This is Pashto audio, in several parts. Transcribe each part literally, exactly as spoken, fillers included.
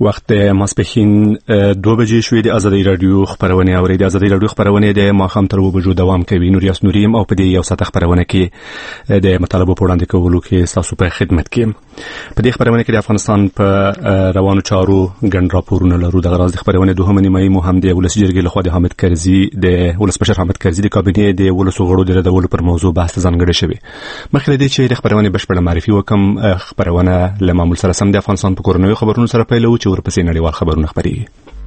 وخت ماسپښین دوه بجې شوې. د ازادي رادیو خبرونه اوري. د ازادي رادیو خبرونه د ماښام تر اوه بجو دوام کوي. نوریاس نوریم او په دې یو ساعت خبرونه کې د مطالبه په وړاندې کولو کې تاسو په خدمت کې. په دې خبرونه کې د افغانستان په روانو چارو ګڼ راپورونه لرو. د غراض د خبرونه دوه نیمایي مهم دی. ولس جرګې لخوا د حامد کرزي د ولس بشر حامد کرزي د کابینې د ولسو غړو د ردولو پر موضوع بحث ځانګړی شوی. مخکې له دې چې د خبرونه بشپړه معرفي وکم، خبرونه له معمول سره سم د افغانستان په کورنیو خبرونو سره پیلو چې ورپسې نړیوال خبرونه خبرېږي.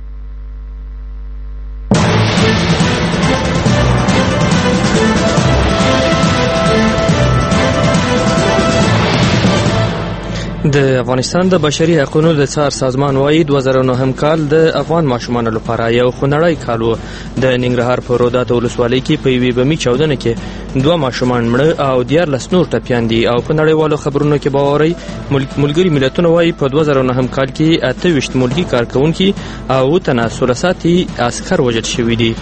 د افغانستان د بشري حقوقو د څار سازمان وايي دوه زره او نهم کال د افغان ماشومانو لپاره یو خونړی کال و. د ننګرهار په رودات ولسوالۍ کې په یوې بمي چاودنه کې دوه ماشومان مړه او دیارلس نور ټپیان دي. او په نړیوالو خبرونو کې باوري ملګري ملتونه وايي په دوه زره او نهم کال کې اته ویشت ملکي کارکونکي او تنه ثلاثاتي عسكر وژل شوي دي.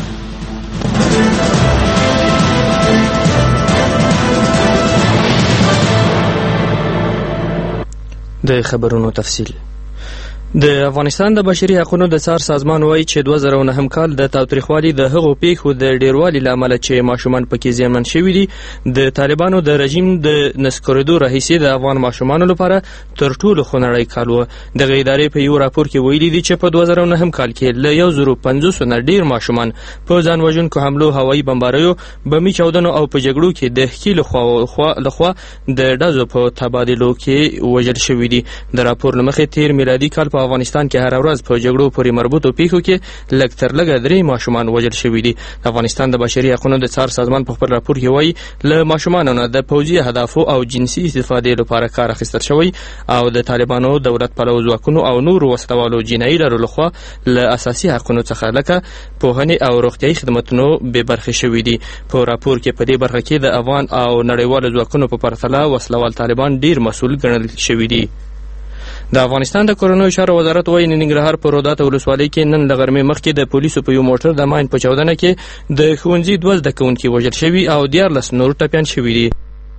د خبرونو تفصیل. د افغانستان د بشري حقوقو د څار سازمان وايي چې دوه زره او نهم کال د تاوتریخوالي د هغو پیښو د ډیروالي لامل چې ماشومان پکې زیانمن شوي دي د طالبانو د رژیم د نسکورېدو راهیسې د افغان ماشومانو لپاره تر ټولو خونړی کال و. دغه ادارې په یو راپور کې ویلي دي چې په دوه زره او نهم کال کې له یو زرو پنځوس نه ډیر ماشومان په ځان وژونکو حملو، هوایي بمباریو، بمي چاودنو او په جګړو کې د حکي لخوا لخوا د ډزو په تبادلو کې وژل شوي دي. د راپور له مخې تیر میلادي کال په افغانستان کې هر ورځ په جګړو پورې مربوطو پیښو کې لږ تر لږه درې ماشومان وژل شوي دي. افغانستان د بشري حقوقو د څار سازمان په خپل راپور کې وایي له ماشومانو نه د پوځي اهدافو او جنسي استفادې لپاره کار اخیستل شوی او د طالبانو دولت پلو ځواکونو او نورو وسلوالو جنایي لرو لخوا له اساسي حقوقو څخه لکه پوهنې او روغتیايي خدماتونو بې برخې شوي دي. په راپور کې په دې برخه کې د افغان او نړیوالو ځواکونو په پرتله وسلوال طالبان ډیر مسؤل ګڼل شوي دي. د افغانستان د کورنیو چارو وزارت وايي ننګرهار په رودات ولسوالۍ کې نن له غرمې مخکې د پولیسو په یو موټر د ماین په چاودنه کې د ښوونځي دوه زده کوونکي وژل شوي او دیارلس نور ټپیان شوي دي.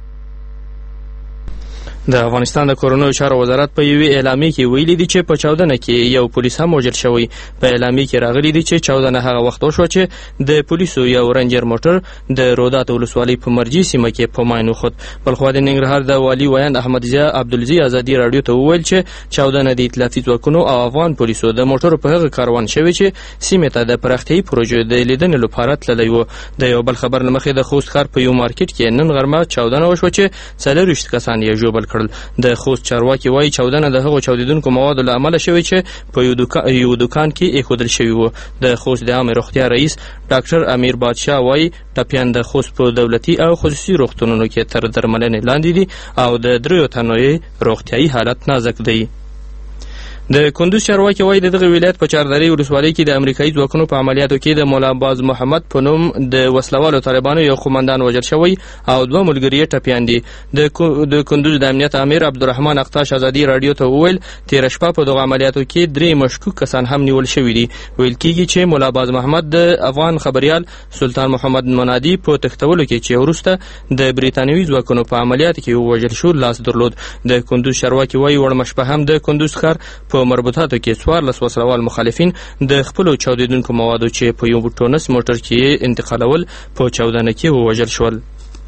د افغانستان د کورنیو چارو وزارت په یوې اعلامیه کې ویلي دي چې په چاودنه کې یو پولیس هم وژل شوی. په اعلامیه کې راغلي دي چې چاودنه هغه وخت وشوه چې د پولیسو یو رنجر موټر د رودات ولسوالۍ په مرجي سیمه کې په ماین وخوت. بلخوا د ننګرهار د والي ویاند احمد ضیا عبدالزی ازادي رادیو ته وویل چې چاودنه د اطلاعاتي ځواکونو او افغان پولیسو د موټرو په هغه کاروان شوی چې سیمه ته د پراختیايي پروژې د لیدنې لپاره تللی و. د یو بل خبر له مخې د خوست ښار په یو مارکیټ کې نن غرمه چاودنه وشوه چې څلوېښت کسان یې ژوبل د خوست چارواکي وايي چاودنه د هغو چاودیدونکو موادو له امله شوې چې په یو دوکان یو دوکان کې ایښودل شوي وو. د خوست د عامه روغتیا رئیس ډاکټر امیر بادشاه وايي ټپیان د خوست په دولتي او خصوصي روغتونونو کې تر درملنې لاندې دي او د دریو تنو یې روغتیايي حالت نازک دی. د کندوز چارواکي وايي د دغه ولایت په چاردرې ولسوالۍ کې د امریکایي ځواکونو په عملیاتو کې د مولا باز محمد په نوم د وسلوالو طالبانو یو قومندان وژل شوی او دوه ملګري یې ټپیان دي. د کندوز د امنیت امیر عبدالرحمن اقتاش ازادي رادیو ته وویل تېره شپه په دغه عملیاتو کې درې مشکوک کسان هم نیول شوي دي. ویل کېږي چې مولا باز محمد د افغان خبریال سلطان محمد منادي په تښتولو کې چې وروسته د بریتانوي ځواکونو په عملیاتو کې وژل شو لاس درلود. د کندوز چارواکي وايي وړمه شپه هم د کندوز ښار په مربوطاتو کې څوارلس وسلوال مخالفین د خپلو چاودیدونکو موادو چې په یو ټونس موټر کې انتقالول په چاودنه کې ووژل شول.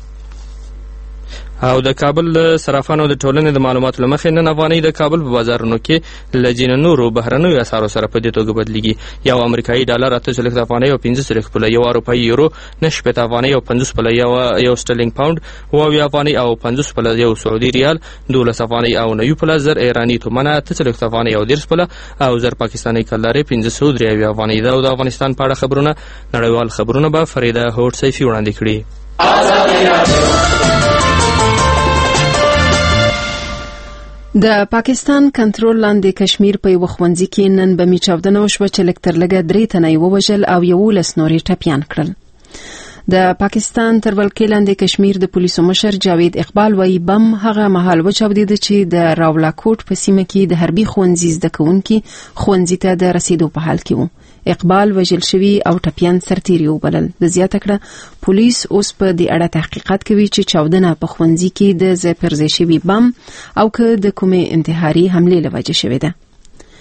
او د کابل صرافانو د ټولنې د معلوماتو له مخې نن افغانۍ د کابل په بازارونو کې له ځینو نورو بهرنیو اسعارو سره په دې توګه بدلیږي. یو امریکایي ډالر اته څلوېښت افغانۍ او پنځه څلوېښت پوله، یو اروپایي یورو نهه شپېته افغانۍ او پنځوس پوله، یو یو سټرلینګ پاونډ اوه اویا افغانۍ او پنځوس پوله، یو سعودي ریال دولس افغانۍ او نوي پوله، زر ایراني تومنه اته څلوېښت افغانۍ او دېرش پوله او زر پاکستاني کلدارې پنځه سوه درې اویا افغانۍ. دا او د افغانستان په اړه خبرونه نړیوال خبرونه به فریده هوډ سیفي وړاندې کړي. د پاکستان کنټرول لاندې کشمیر په یو ښوونځي کې نن بمي چاودنه وشوه چې لږ تر لږه درې تنه یې ووژل او یولس نورې ټپیان کړل. د پاکستان تر ولکې لاندې کشمیر د پولیسو مشر جاوید اقبال وايي بم هغه مهال وچاودېده چې د راولاکوټ په سیمه کې د حربي ښوونځي زده کوونکي ښوونځي ته د رسیدو په حال کې وو. اقبال وژل شوی او ټپیان سرتیري وبلل. د زیاته کړه پولیس اوس په دې اړه تحقیقات کوي چې چاودنه په ښوونځي کې د ځای پر ځای شوي بم او که د کومې انتحاري حملې له وجې شوې ده.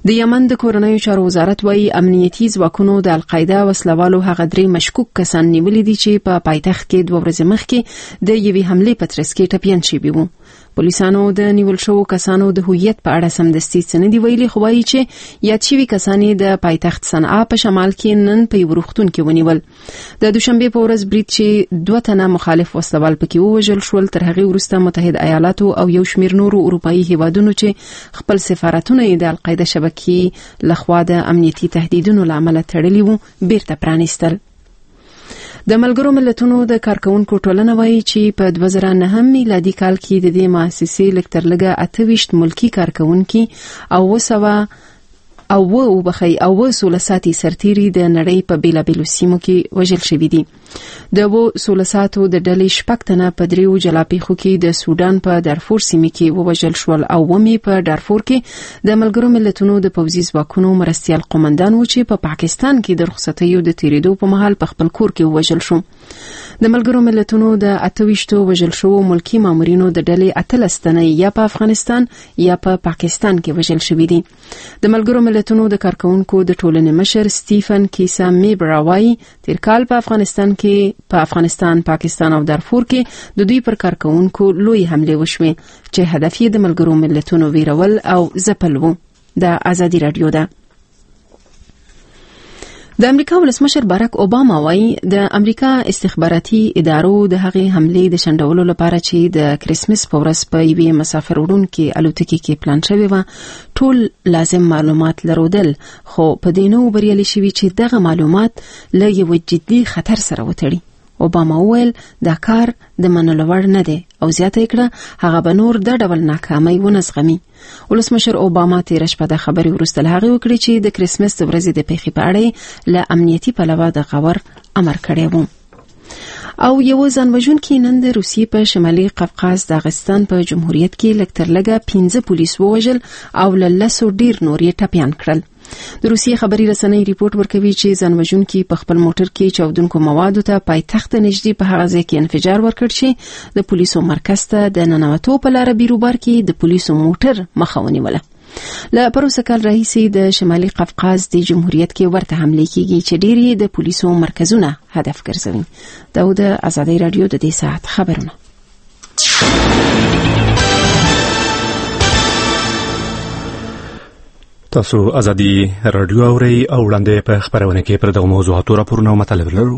د یمن د کورنیو چارو وزارت وايي امنیتي ځواکونو د القاعده وسلوالو هغه درې مشکوک کسان نیولي دي چې په پایتخت کې دوه ورځې مخکې د یوې حملې په ترڅ کې ټپیان شوي وو. پولیسانو د نیول شوو کسانو د هویت په اړه سمدستي څه نه دي ویلي، خو وایي چې یاد شوي کسان د پایتخت صنعا په شمال کې نن په یو روغتون کې ونیول. د دوشنبه په ورځ برید چې دوه تنه مخالف وسلوال پکې ووژل شول، تر هغې وروسته متحد ایالاتو او یو شمېر نورو اروپایي هیوادونو چې خپل سفارتونه یې د القاعده شبکې لخوا د امنیتي تهدیدونو له امله تړلي وو بیرته پرانیستل. د ملګرو ملتونو د کارکونکو ټولنه وايي چې په دوه زره نهه میلادي کال کې د دې مؤسسې لږ تر لږه اته ویشت ملکی کارکونکي او وسوه او و وبخي او وسولساتي سرتيري د نړۍ په بیلابیلو سیمو کې وژل شوي دي. د وسولساتو د ډلې شپږ تنه په دریو جلاپیخو کې د سودان په دارفور سیمه کې ووژل شول او ومي په دارفور کې د ملګرو ملتونو د پوځي ځواکونو مرستيال قومندان و چې په پاکستان کې د رخصتیو د تیریدو په مهال په خپل کور کې ووژل شو. د ملګرو ملتونو د اته ویشتو وژل شوو ملکی مامورینو د ډلې اتلس تنه یا په افغانستان یا په پا پاکستان کې وژل شوي دي. د ملګرو ملتونو د کارکونکو د ټولنې مشر سټیفن کیسا میبراوای تیر کال په افغانستان کې په افغانستان، پاکستان او دارفور کې د دوی پر کارکونکو لوی حمله وشوه چې هدف یې د ملګرو ملتونو ویرول او ځپل وو. د ازادي رادیو ده. د امریکا ولسمشر باراک اوباما وايي د امریکا استخباراتي ادارو د هغې حملې د شنډولو لپاره چې د کریسمس په ورځ په یوې مسافر وړونکې الوتکې کې پلان شوی و ټول لازم معلومات لرودل، خو په دې نو بریالي شوي چې دغه معلومات له یو جدي خطر سره وتړي. اوباما وویل دا کار د منلو وړ نه دی او زیاته کړه هغه به نور د ډول ناکامۍ ونزغمي. ولسمشر اوباما تیر شپه د خبرې وروسته له هغې وکړې چې د کریسمس د ورځې د پیښې په اړه له امنیتي پلوه د غور امر کړی و. او یو ځانوژونکي نن د روسیې په شمالي قفقاز د داغستان په جمهوریت کې لږ تر لږه پنځه پولیس ووژل او له لسو ډیر نور یې ټپیان کړل. د روسیې خبري رسنۍ ریپورت ورکوي چې ځانوژونکي په خپل موټر کې چاودونکو موادو ته پایتخت نږدې په هغه ځای کې انفجار ورکړ چې د پولیسو مرکز ته د ننوتو په لاره بیروبار کې د پولیسو موټر مخه ونیوله. له پروسه کال راهیسې د شمالي قفقاز د جمهوریت کې ورته حملې کیږي چې ډېر یې د پولیسو مرکزونه هدف ګرځوي. دا د ازادي رادیو د دې ساعت خبرونه. تاسو ازادي رادیو اورئ او وړاندې په خبرونه کې پر دغه موضوعاتو راپورونه او مطالب لرو.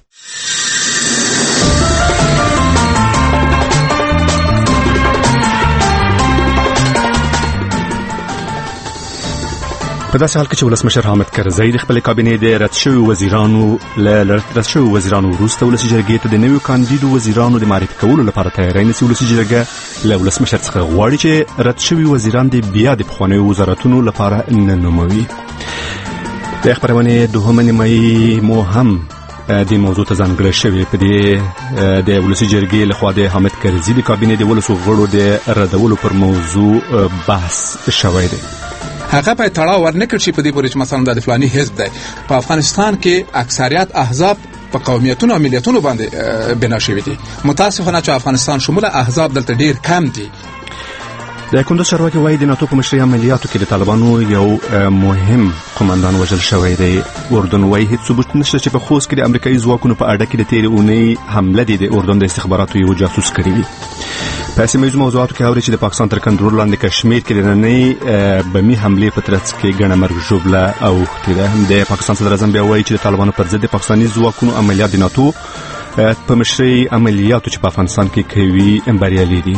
په داسې حال کې چې ولسمشر حامد کرزی د خپل کابینې د رد شوي وزیرانو له رد شوي وزیرانو وروسته ولسي جرګې ته د نویو کاندیدو وزیرانو د معرفي کولو لپاره تیاری نیسي، ولسي جرګه له ولسمشر څخه غواړي چې رد شوي وزیران د بیا د پخوانیو وزارتونو لپاره نه نوموي. د خبرونې دوهمه نیمایي مو هم د موضوع ته ځانګړې شوې په دې د ولسي جرګې لخوا د حامد کرزي د کابینې د ولسو غړو د ردولو پر موضوع بحث شوی دی. هغه په تړاو ورنکړ چې په دې پورې چې مثلا د فلاني حزب دی په افغانستان کې اکثریت احزاب په قومیتونو او ملیتونو باندې بنا شوي دي. متاسفانه چې افغانستان شموله احزاب دلته ډیر کم دي. د کندوز چارواکي وايي د ناتو په مشرۍ عملیاتو کې د طالبانو یو مهم قومندان وژل شوی دی. اردن وايي هیڅ ثبوت نشته چې په خوست کې د امریکایي ځواکونو په اړه کې د تیرې اونۍ حمله دی د اردن د استخباراتو یو جاسوس کړی وي. په سیمه ییزو موضوعاتو کې اوري چې د پاکستان تر کنټرول لاندې کشمیر کې د نننۍ بمي حملې په ترڅ کې ګڼه مرګ ژوبله اوښتې ده. د پاکستان صدر اعظم بیا وايي چې د طالبانو پر ضد د پاکستاني ځواکونو عملیات د ناتو په مشرۍ عملیاتو چې په افغانستان کې کوي بریالي دي.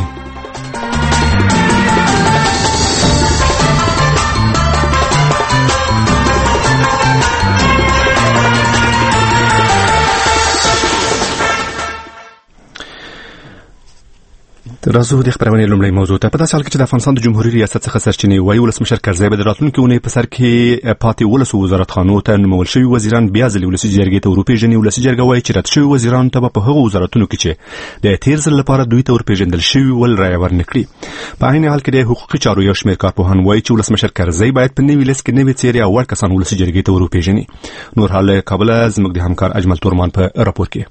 راځو د خبرونې لومړی موضوع ته. په داسې حال کې چې د افغانستان د جمهوریت ریاست څخه سرچینې وايي ولسمشر کرزی به د راتلونکي اونۍ په سر کې پاتې ولسو وزارتخانو ته نومول شوي وزیران بیا ځلې ولسي جرګې ته ورپېژني. ولسي جرګه وايي چې رد شوي وزیرانو ته به په هغو وزارتونو کې چې د تېر ځل لپاره دوی ته ورپېژندل شوي ول رایه ورنکړي. په عین حال کې د حقوقي چارو یو شمېر کارپوهان وايي چې ولسمشر کرزی باید په نوي لیست کې نوې څېرې او وړ کسان ولسي جرګې ته ورپېژني. نور حال کابل زموږ د همکار اجمل تورمان په راپور کې.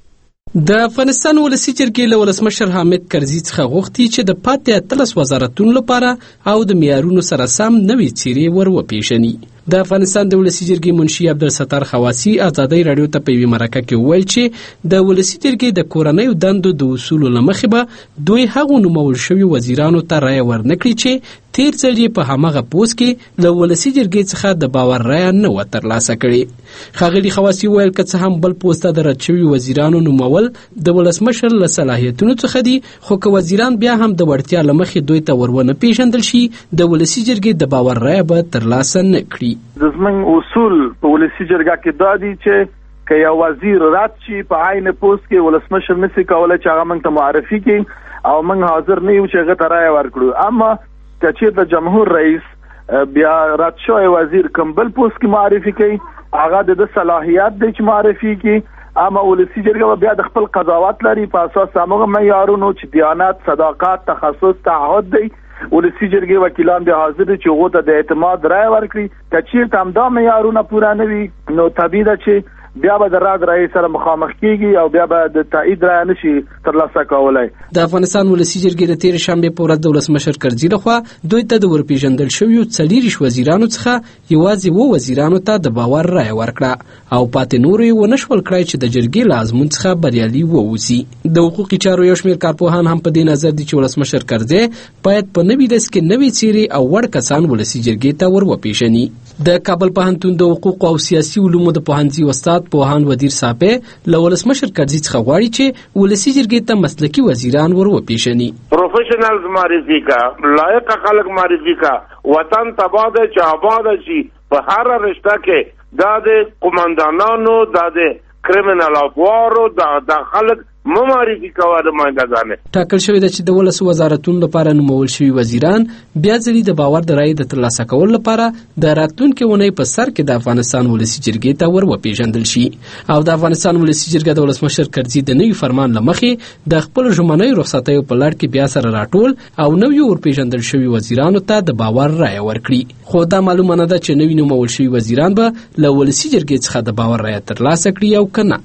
د افغانستان ولسی جرګې له ولسمشر حامد کرزي څخه غوښتي چې د پاتې اتلس وزارتونو لپاره او د معیارونو سره سم نوې څیرې ور وپېژني. د افغانستان د ولسی جرګې منشي عبدالستار خواسی ازادۍ راډیو ته په یوه مرکه کې وویل چې د ولسی جرګې د کورنیو دندو د اصولو له مخې به دوی هغو نومول شوي وزیرانو ته رایه ورنکړي چې تیر ځل یې په همغه پوسټ کې له ولسی جرګې څخه د باور رایه نه وه ترلاسه کړې. ښاغلي خواسی وویل که څه هم بل پوسټ ته د رد شوي وزیرانو نومول د ولسمشر له صلاحیتونو څخه دي، خو که وزیران بیا هم د وړتیا له مخې دوی ته ور ونه پېژندل شي د ولسی جرګې د باور رایه به ترلاسه نه کړي. د زموږ اصول په ولسی جرګه کې دا دي چې که یو وزیر رد شي په عین پوسټ کې ولسمشر نشي کولی چې هغه موږ ته معرفي کړي او موږ حاضر نه یو چې هغه ته رایه ورکړو. اما که چېرته جمهور رئیس بیا رد شوی وزیر کوم بل پوسټ کې معرفي کوي هغه د ده صلاحیت دی چې معرفي کړي. اما ولسی جرګه بیا د خپل قضاوت لري په اساس همغه معیارونو چې دیانت، صداقت، تخصص، تعهد دی. ولسی جرګې وکیلان بیا حاضر دي چې هغو ته د اعتماد رایه ورکړي. که چېرته همدا معیارونه پوره نه وي نو طبیعي ده چې بیا به د رد رایې سره مخامخ کیږي او بیا به د تایید رایه نشي ترلاسه کولی. د افغانستان ولسی جرګې د تېرې شنبې په ورځ د ولسمشر کرزي لخوا دوی ته د ورپېژندل شویو څلېرویشت وزیرانو څخه یوازې اووه وزیرانو ته د باور رایه ورکړه او پاتې نورو یې ونه شول کړای چې د جرګې له ازمون څخه بریالي واوسي. د حقوقي چارو یو شمېر کارپوهان هم په دې نظر دي چې ولسمشر کرزي باید په نوي لس کې نوې څیرې او وړ کسان ولسی جرګې ته ور وپېژني. د کابل پوهنتون د حقوقو او سیاسي علومو د پوهنځي استاد پوهان ودیر صاحب له ولسمشر کرزي څخه غواړي چې ولسی جرګې ته مسلکي وزیران ور وپېژني. پروفیشنلز معرفي کا، لایق خلک معرفي کا، وطن تباه ده چې آباد شي. په هر رشته کې دا د قومندانانو، دا د کریمینل افوارو، دا د خلک معرفي کوه د ماندګانې. ټاکل شوی ده چې د ولس وزارتونو لپاره نومول شوي وزیران بیا ځلې د باور د رایې د ترلاسه کولو لپاره د راتلونکې اونۍ په سر کې د افغانستان ولسي جرګې ته ور وپېژندل شي او د افغانستان ولسي جرګه د ولسمشر کرزي د نوي فرمان له مخې د خپلو ژمنیو رخصتیو په لړ کې بیا سره راټول او نویو ورپېژندل شوي وزیرانو ته د باور رایه ورکړي. خو دا معلومه نه ده چې نوي نومول شوي وزیران به له ولسي جرګې څخه د باور رایه ترلاسه کړي او که نه.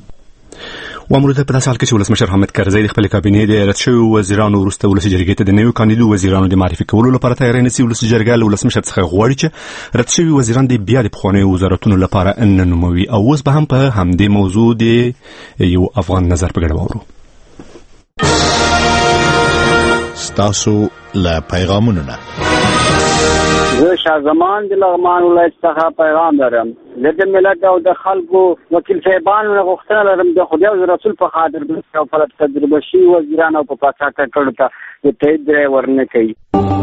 وامروده په داسې حال کې چې ولسمشر حامد کرزي د خپل کابینې د رد شویو وزیرانو وروسته ولسي جرګې ته د نویو کاندیدو وزیرانو د معرفي کولو لپاره تیاری نیسي. ولسي جرګه له ولسمشر څخه غواړي چې رد شوي وزیران د بیا د پخوانیو وزارتونو لپاره نه نوموي او اوس به هم په همدې موضوع د یو افغان نظر په ګډه واورو. ستاسو له پیغامونو نه زه شاه زمان د لغمان ولایت څخه پیغام لرم. د ملت او د خلکو وکیل صاحبانو نه غوښتنه لرم د خدای او رسول په خاطر او په تجربه شوي وزیران او په پاچا کړو ته د تایید رایه ورنکوي.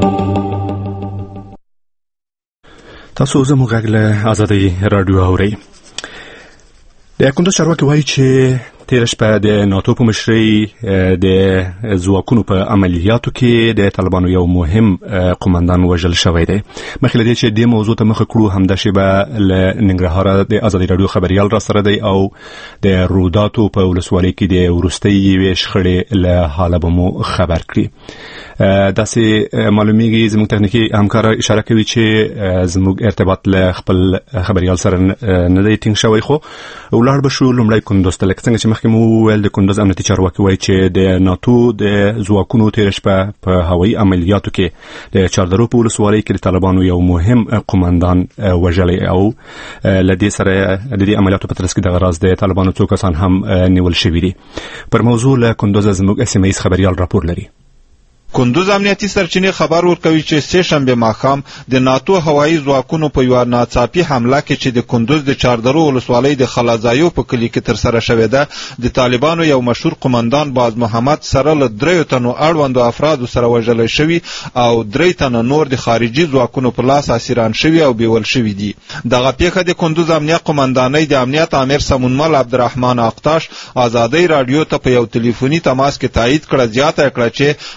تاسو زموږ غږ له ازادۍ راډیو اورئ. د کندوز چارواکي وایي چې تېره شپه د ناتو په مشرۍ د ځواکونو په عملیاتو کې د طالبانو یو مهم قومندان وژل شوی دی. مخکې له دې چې دې موضوع ته مخه کړو همدا شیبه له ننګرهاره د ازادۍ راډیو خبریال را سره دی او د روداتو په ولسوالۍ کې د وروستۍ یوې شخړې له حاله به مو خبر کړي. داسې معلومیږي زموږ تخنیکي همکار اشاره کوي چې زموږ ارتباط له خپل خبریال سره نه دی ټینګ شوی، خو ولاړ به شو لومړی کندوز ته. لکه څنګه چې مخکې مو وویل د کندوز امنیتي چارواکي وایي چې د ناتو د ځواکونو تېره شپه په هوایي عملیاتو کې د چاردرو په ولسوالۍ کې د طالبانو یو مهم قومندان وژلی او له دې سره د دې عملیاتو په ترڅ کې دغه راز د طالبانو څو کسان هم نیول شوي دي. پر موضوع له کندوز زموږ سیمه ییز خبریال راپور لري. کندوز امنیتي سرچینې خبر ورکوي چې سه شنبه ماښام د ناتو هوایي ځواکونو په یو ناڅاپي حمله کې چې د کندوز د چاردرو ولسوالۍ د خلاځایو په کلي کې ترسره شوې ده د طالبانو یو مشهور قومندان باز محمد سره له دریو تنو اړوندو افرادو سره وژل شوي او درې تنه نور د خارجي ځواکونو په لاس اسیران شوي او بیول شوي دي. دغه پیښه د کندوز امنیت قومندانۍ د امنیت امیر سمونمل عبدالرحمن اقتاش ازادۍ راډیو ته په یو ټلیفوني تماس کې تایید کړه. زیاته کړه چې قومندان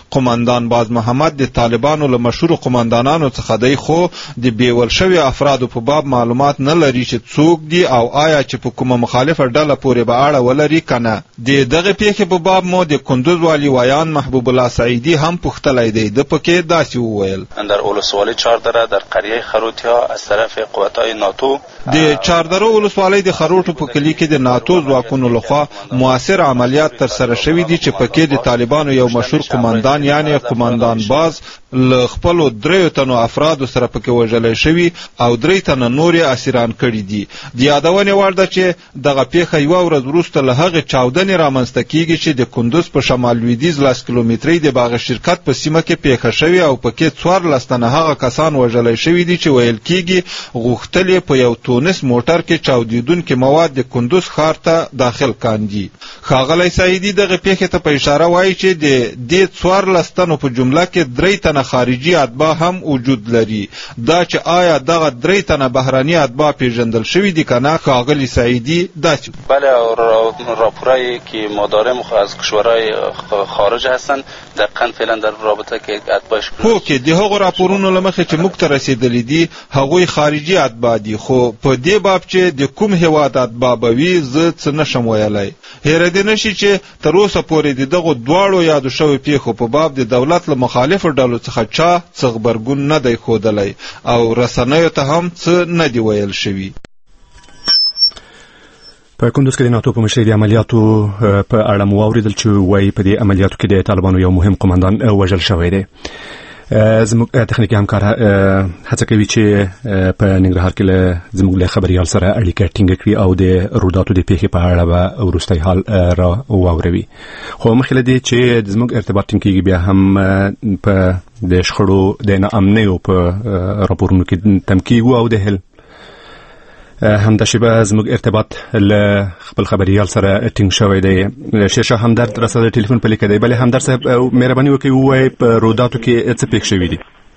قمندان باز محمد د طالبانو له مشهور قمندانانو څخه دی، خو د بیول شوی افرادو په باب معلومات نه لري چې څوک دي او آیا چې په کومه مخالفه ډله پورې به اړه ولري کنه. د دغه پیښې په باب مو د کندوز والی ویان محبوب الله سعیدی هم پوښتلی دی. د پکې داسې وویل: در ولسوالی چهاردره در قریه خروتیا از طرف قوتای ناتو د چهاردره ولسوالۍ د خروټو په کلي کې د ناتو ځواکونو لخوا موثر عملیات ترسره شوي دي چې پکې د طالبانو یو مشهور قمندان یعنی قمندان باز له خپلو دریو تنو افرادو سره پکې وژلی شوي او درې تنه نور یې اسیران کړي دي. د یادونې وړ ده چې دغه پیښه یوه ورځ وروسته له هغې چاودنې رامنځته کیږي چې د کندوز په شمال لویدیځ لس کیلومترۍ د باغ شرکت په سیمه کې پیښه شوې او پکې څوارلس تنه هغه کسان وژلی شوي دي چې ویل کیږي غوښتل یې په یو تونس موټر کې چاودېدونکي مواد د کندوز ښار ته داخل کاندي. ښاغلی سعیدي دغه پیښې ته په اشاره وایي چې د دې څوارلس تنو په جمله کې درې تنه خارجي اتباع هم وجود لري. دا چې آیا دغه درې تنه بهراني اتباع پیژندل شوي دي که نه؟ ښاغلی سعیدي داسې بله راپورایی که ما داریم از کشورهای خارج هستند دقیقاً فعلا در رابطه که اتباعش هو کې د هغو راپورونو له مخې چې موږ ته رسېدلي دي هغوی خارجي اتباع دي، خو په دې باب چې د کوم هېواد اتباع به وي زه څه نشم ویلی. هیره دې نشي چې تر اوسه پورې د دغو دواړو یادو شویو پیښو په باب د دولت له مخالفو ډلو څخه چا څه غبرګون نه دی ښودلی او رسنیو ته هم څه نه دی ویل شوي. په کندوز کې د ناتو په مشرۍ د عملیاتو په اړه مو واورېدل چې وایي په دې عملیاتو کې د طالبانو یو مهم قمندان وژل شوی دی. زموږ تخنیکي همکار هڅه کوي چې په ننګرهار کې له زموږ له خبريال سره اړیکه ټینګه کړي او د روداتو د پیښې په اړه به وروستی حال را واوروي. خو مخکې له دې چې زموږ ارتباط ټینګ کېږي بیا هم په د شخړو د ناامنیو په راپورونو کې تم کېږو او د هل همدا شیبه زموږ ارتباط له خپل خبريال سره ټینګ شوی دی. شیشه همدرد راسره ټلیفون په لیکه دی. بله همدرد صاحب مهرباني وکړئ ووایئ په روداتو کې څه پېښ شوي دي؟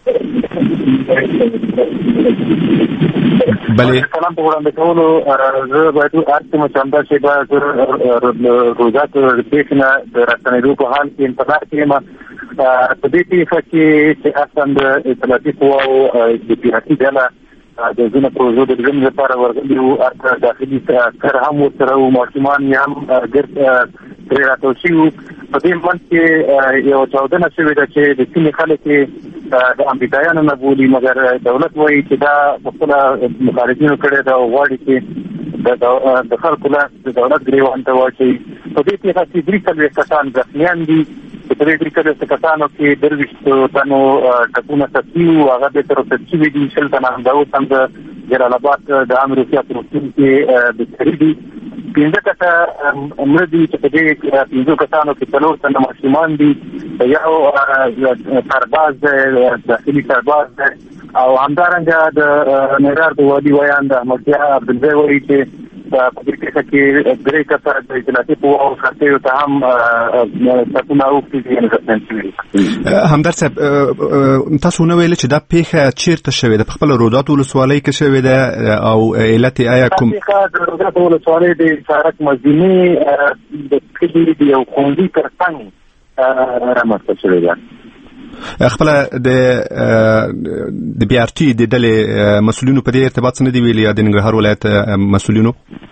بله سلام په وړاندې کولو زه باید وارد کړم چې همدا شیبه زه روداتو د پیښې نه د راستنېدو په حال کې انتظار کې یم. په دې پیښه کې چې اصلا د اطلاعاتي قواو د پیراتي ډله د ځینو پروژو د ډګم لپاره ورغلي وو، هلته داخلي عسکر هم ورسره وو، ماشومان یې هم ګرد پرې راټول شوي وو. په دې منځ کې یوه چاودنه شوې ده چې د سیمې خلک یې د امریکایانو نه بولي، مګر دولت وایي چې دا پخپله مخالفینو کړې ده او غواړي چې د خلکو لاس د دولت ګریوان ته واچوي. په دې پیښه کې درې څلوېښت کسان زخمیان دي. په دې درې څلوېښتو کسانو کې درویشت تنو ټپونه سخي وو، هغه بېرته رخصت شوي دي. شل تنه همدا اوس هم د جلال آباد د عام روغتیا په روغتون کې بستري دي. پنځه کسه مړه دي چې په دې پنځو کسانو کې څلور تنه ماشومان دي، یو سرباز دی، داخلي سرباز دی، او همدارنګه د ننګرهار د والي ویان د احمدشاه عبدالزی وایي چې په دې پیښه کې درې کسه د اطلاعاتي قواو سرتیرو ته هم ساتونه اوښتي دي، یعنې زخمیان شوي دي. همدرد صاحب تاسو ونه ویل چې دا پیښه چیرته شوې ده؟ په خپله روداتو ولسوالۍ کې شوې ده او علت یې آیا کوم؟ دا پیښه د روداتو ولسوالۍ د سړک مزینې د کلي د یو ښوونځي تر څنګ رامنځته شوې ده. خپل د د بي ار ټي د ډلې مسؤلینو په دې ارتباط څه نه دی ویلي یا د ننګرهار ولایت مسؤلینو؟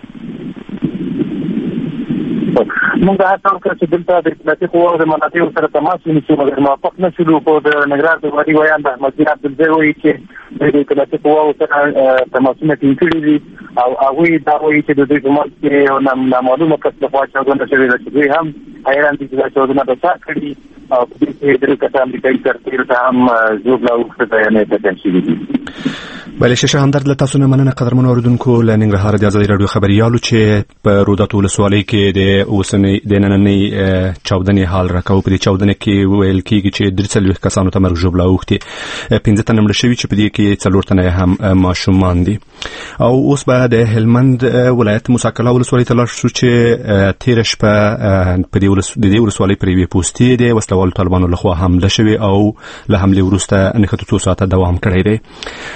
موږ هڅه وکړه چې دلته د اطلاعاتي قواو د منافعو سره تماس ونیسو، مګر موافق نه شولو. خو د ننګرهار د والي ویان د احمدشاه عبدالزی وایي چې د اطلاعاتي قواو سره تماسونه ټینګ کړي دي او هغوی دا وایي چې د دوی په منځ کې یو نامعلومه کس لخوا چاودنه شوې ده چې دوی هم حیران دي چې دا چاودنه به چا کړي او په دې کې درې کسه امریکایي سرتیرو ته هم ژوبله اوښته ده، یعنې ټپیان شوي دي. بله شیشه همدرد له تاسو نه مننه قدرمنو اورېدونکو. له ننګرهار د ازادي راډیو خبریالو چې په روداتو ولسوالۍ کې د اوسنۍ د نننۍ چاودنې حال راکوو. په دې چاودنه کې ویل کېږي چې درې څلوېښت کسانو ته مرګ ژوبله اوښتې، پنځه تنه مړه شوي چې په دې کې څلور تنه هم ماشومان دي. او اوس به د هلمند ولایت موسی کلا ولسوالۍ ته لاړ شو چې تېره شپه په دې ولسوالۍ پر یوې پوستې د وسلوال وسله والو طالبانو لخوا حمله شوې او له حمله وروسته نښته څو ساعته دوام کړی دی.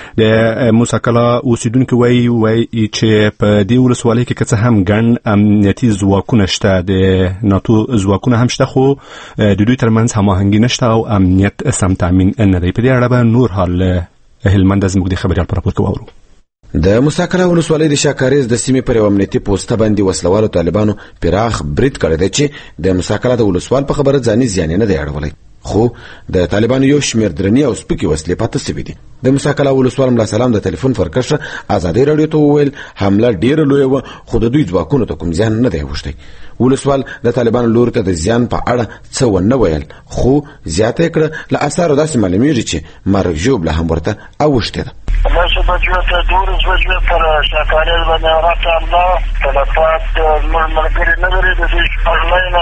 د موسی کلا اوسیدونکو وایي وایي چې په دې ولسوالۍ کې که څه هم ګڼ امنیتي ځواکونه شته، د ناتو ځواکونه هم شته، خو د دوی ترمنځ هماهنګي نشته او امنیت سم تامین نه دی. په دې اړه به نور حال هلمند زموږ د خبريال پر راپور کوو. د موسی کلا ولسوالۍ د شاکاریز د سیمې پر امنیتي پوسټه باندې وسلوالو طالبانو پراخ برید کړی دی چې د موسی کلا د ولسوال په خبره ځاني زیان نه دی اړولی، خو د طالبانو یو شمیر درنې او سپکې وسلې پاتې شوې دي. د موسی کلا ولسوال ملا سلام د ټلیفون فرکشه آزادۍ راډیو ته وویل حمله ډیره لویه وه، خو د دوی ځواکونو ته کوم زیان نه دی اوښتی. ولسوال د طالبانو لوري ته د زیان په اړه څه ونه ویل، خو زیاته یې کړه له اثارو داسې معلومیږي چې مرګ ژوبله هم ورته اوښتې ده. داسې بجو ته دولس بجو پر شاکاریز باندې راته همدا تلفات زموږ ملګري نه لري، د دوی سپرلی نه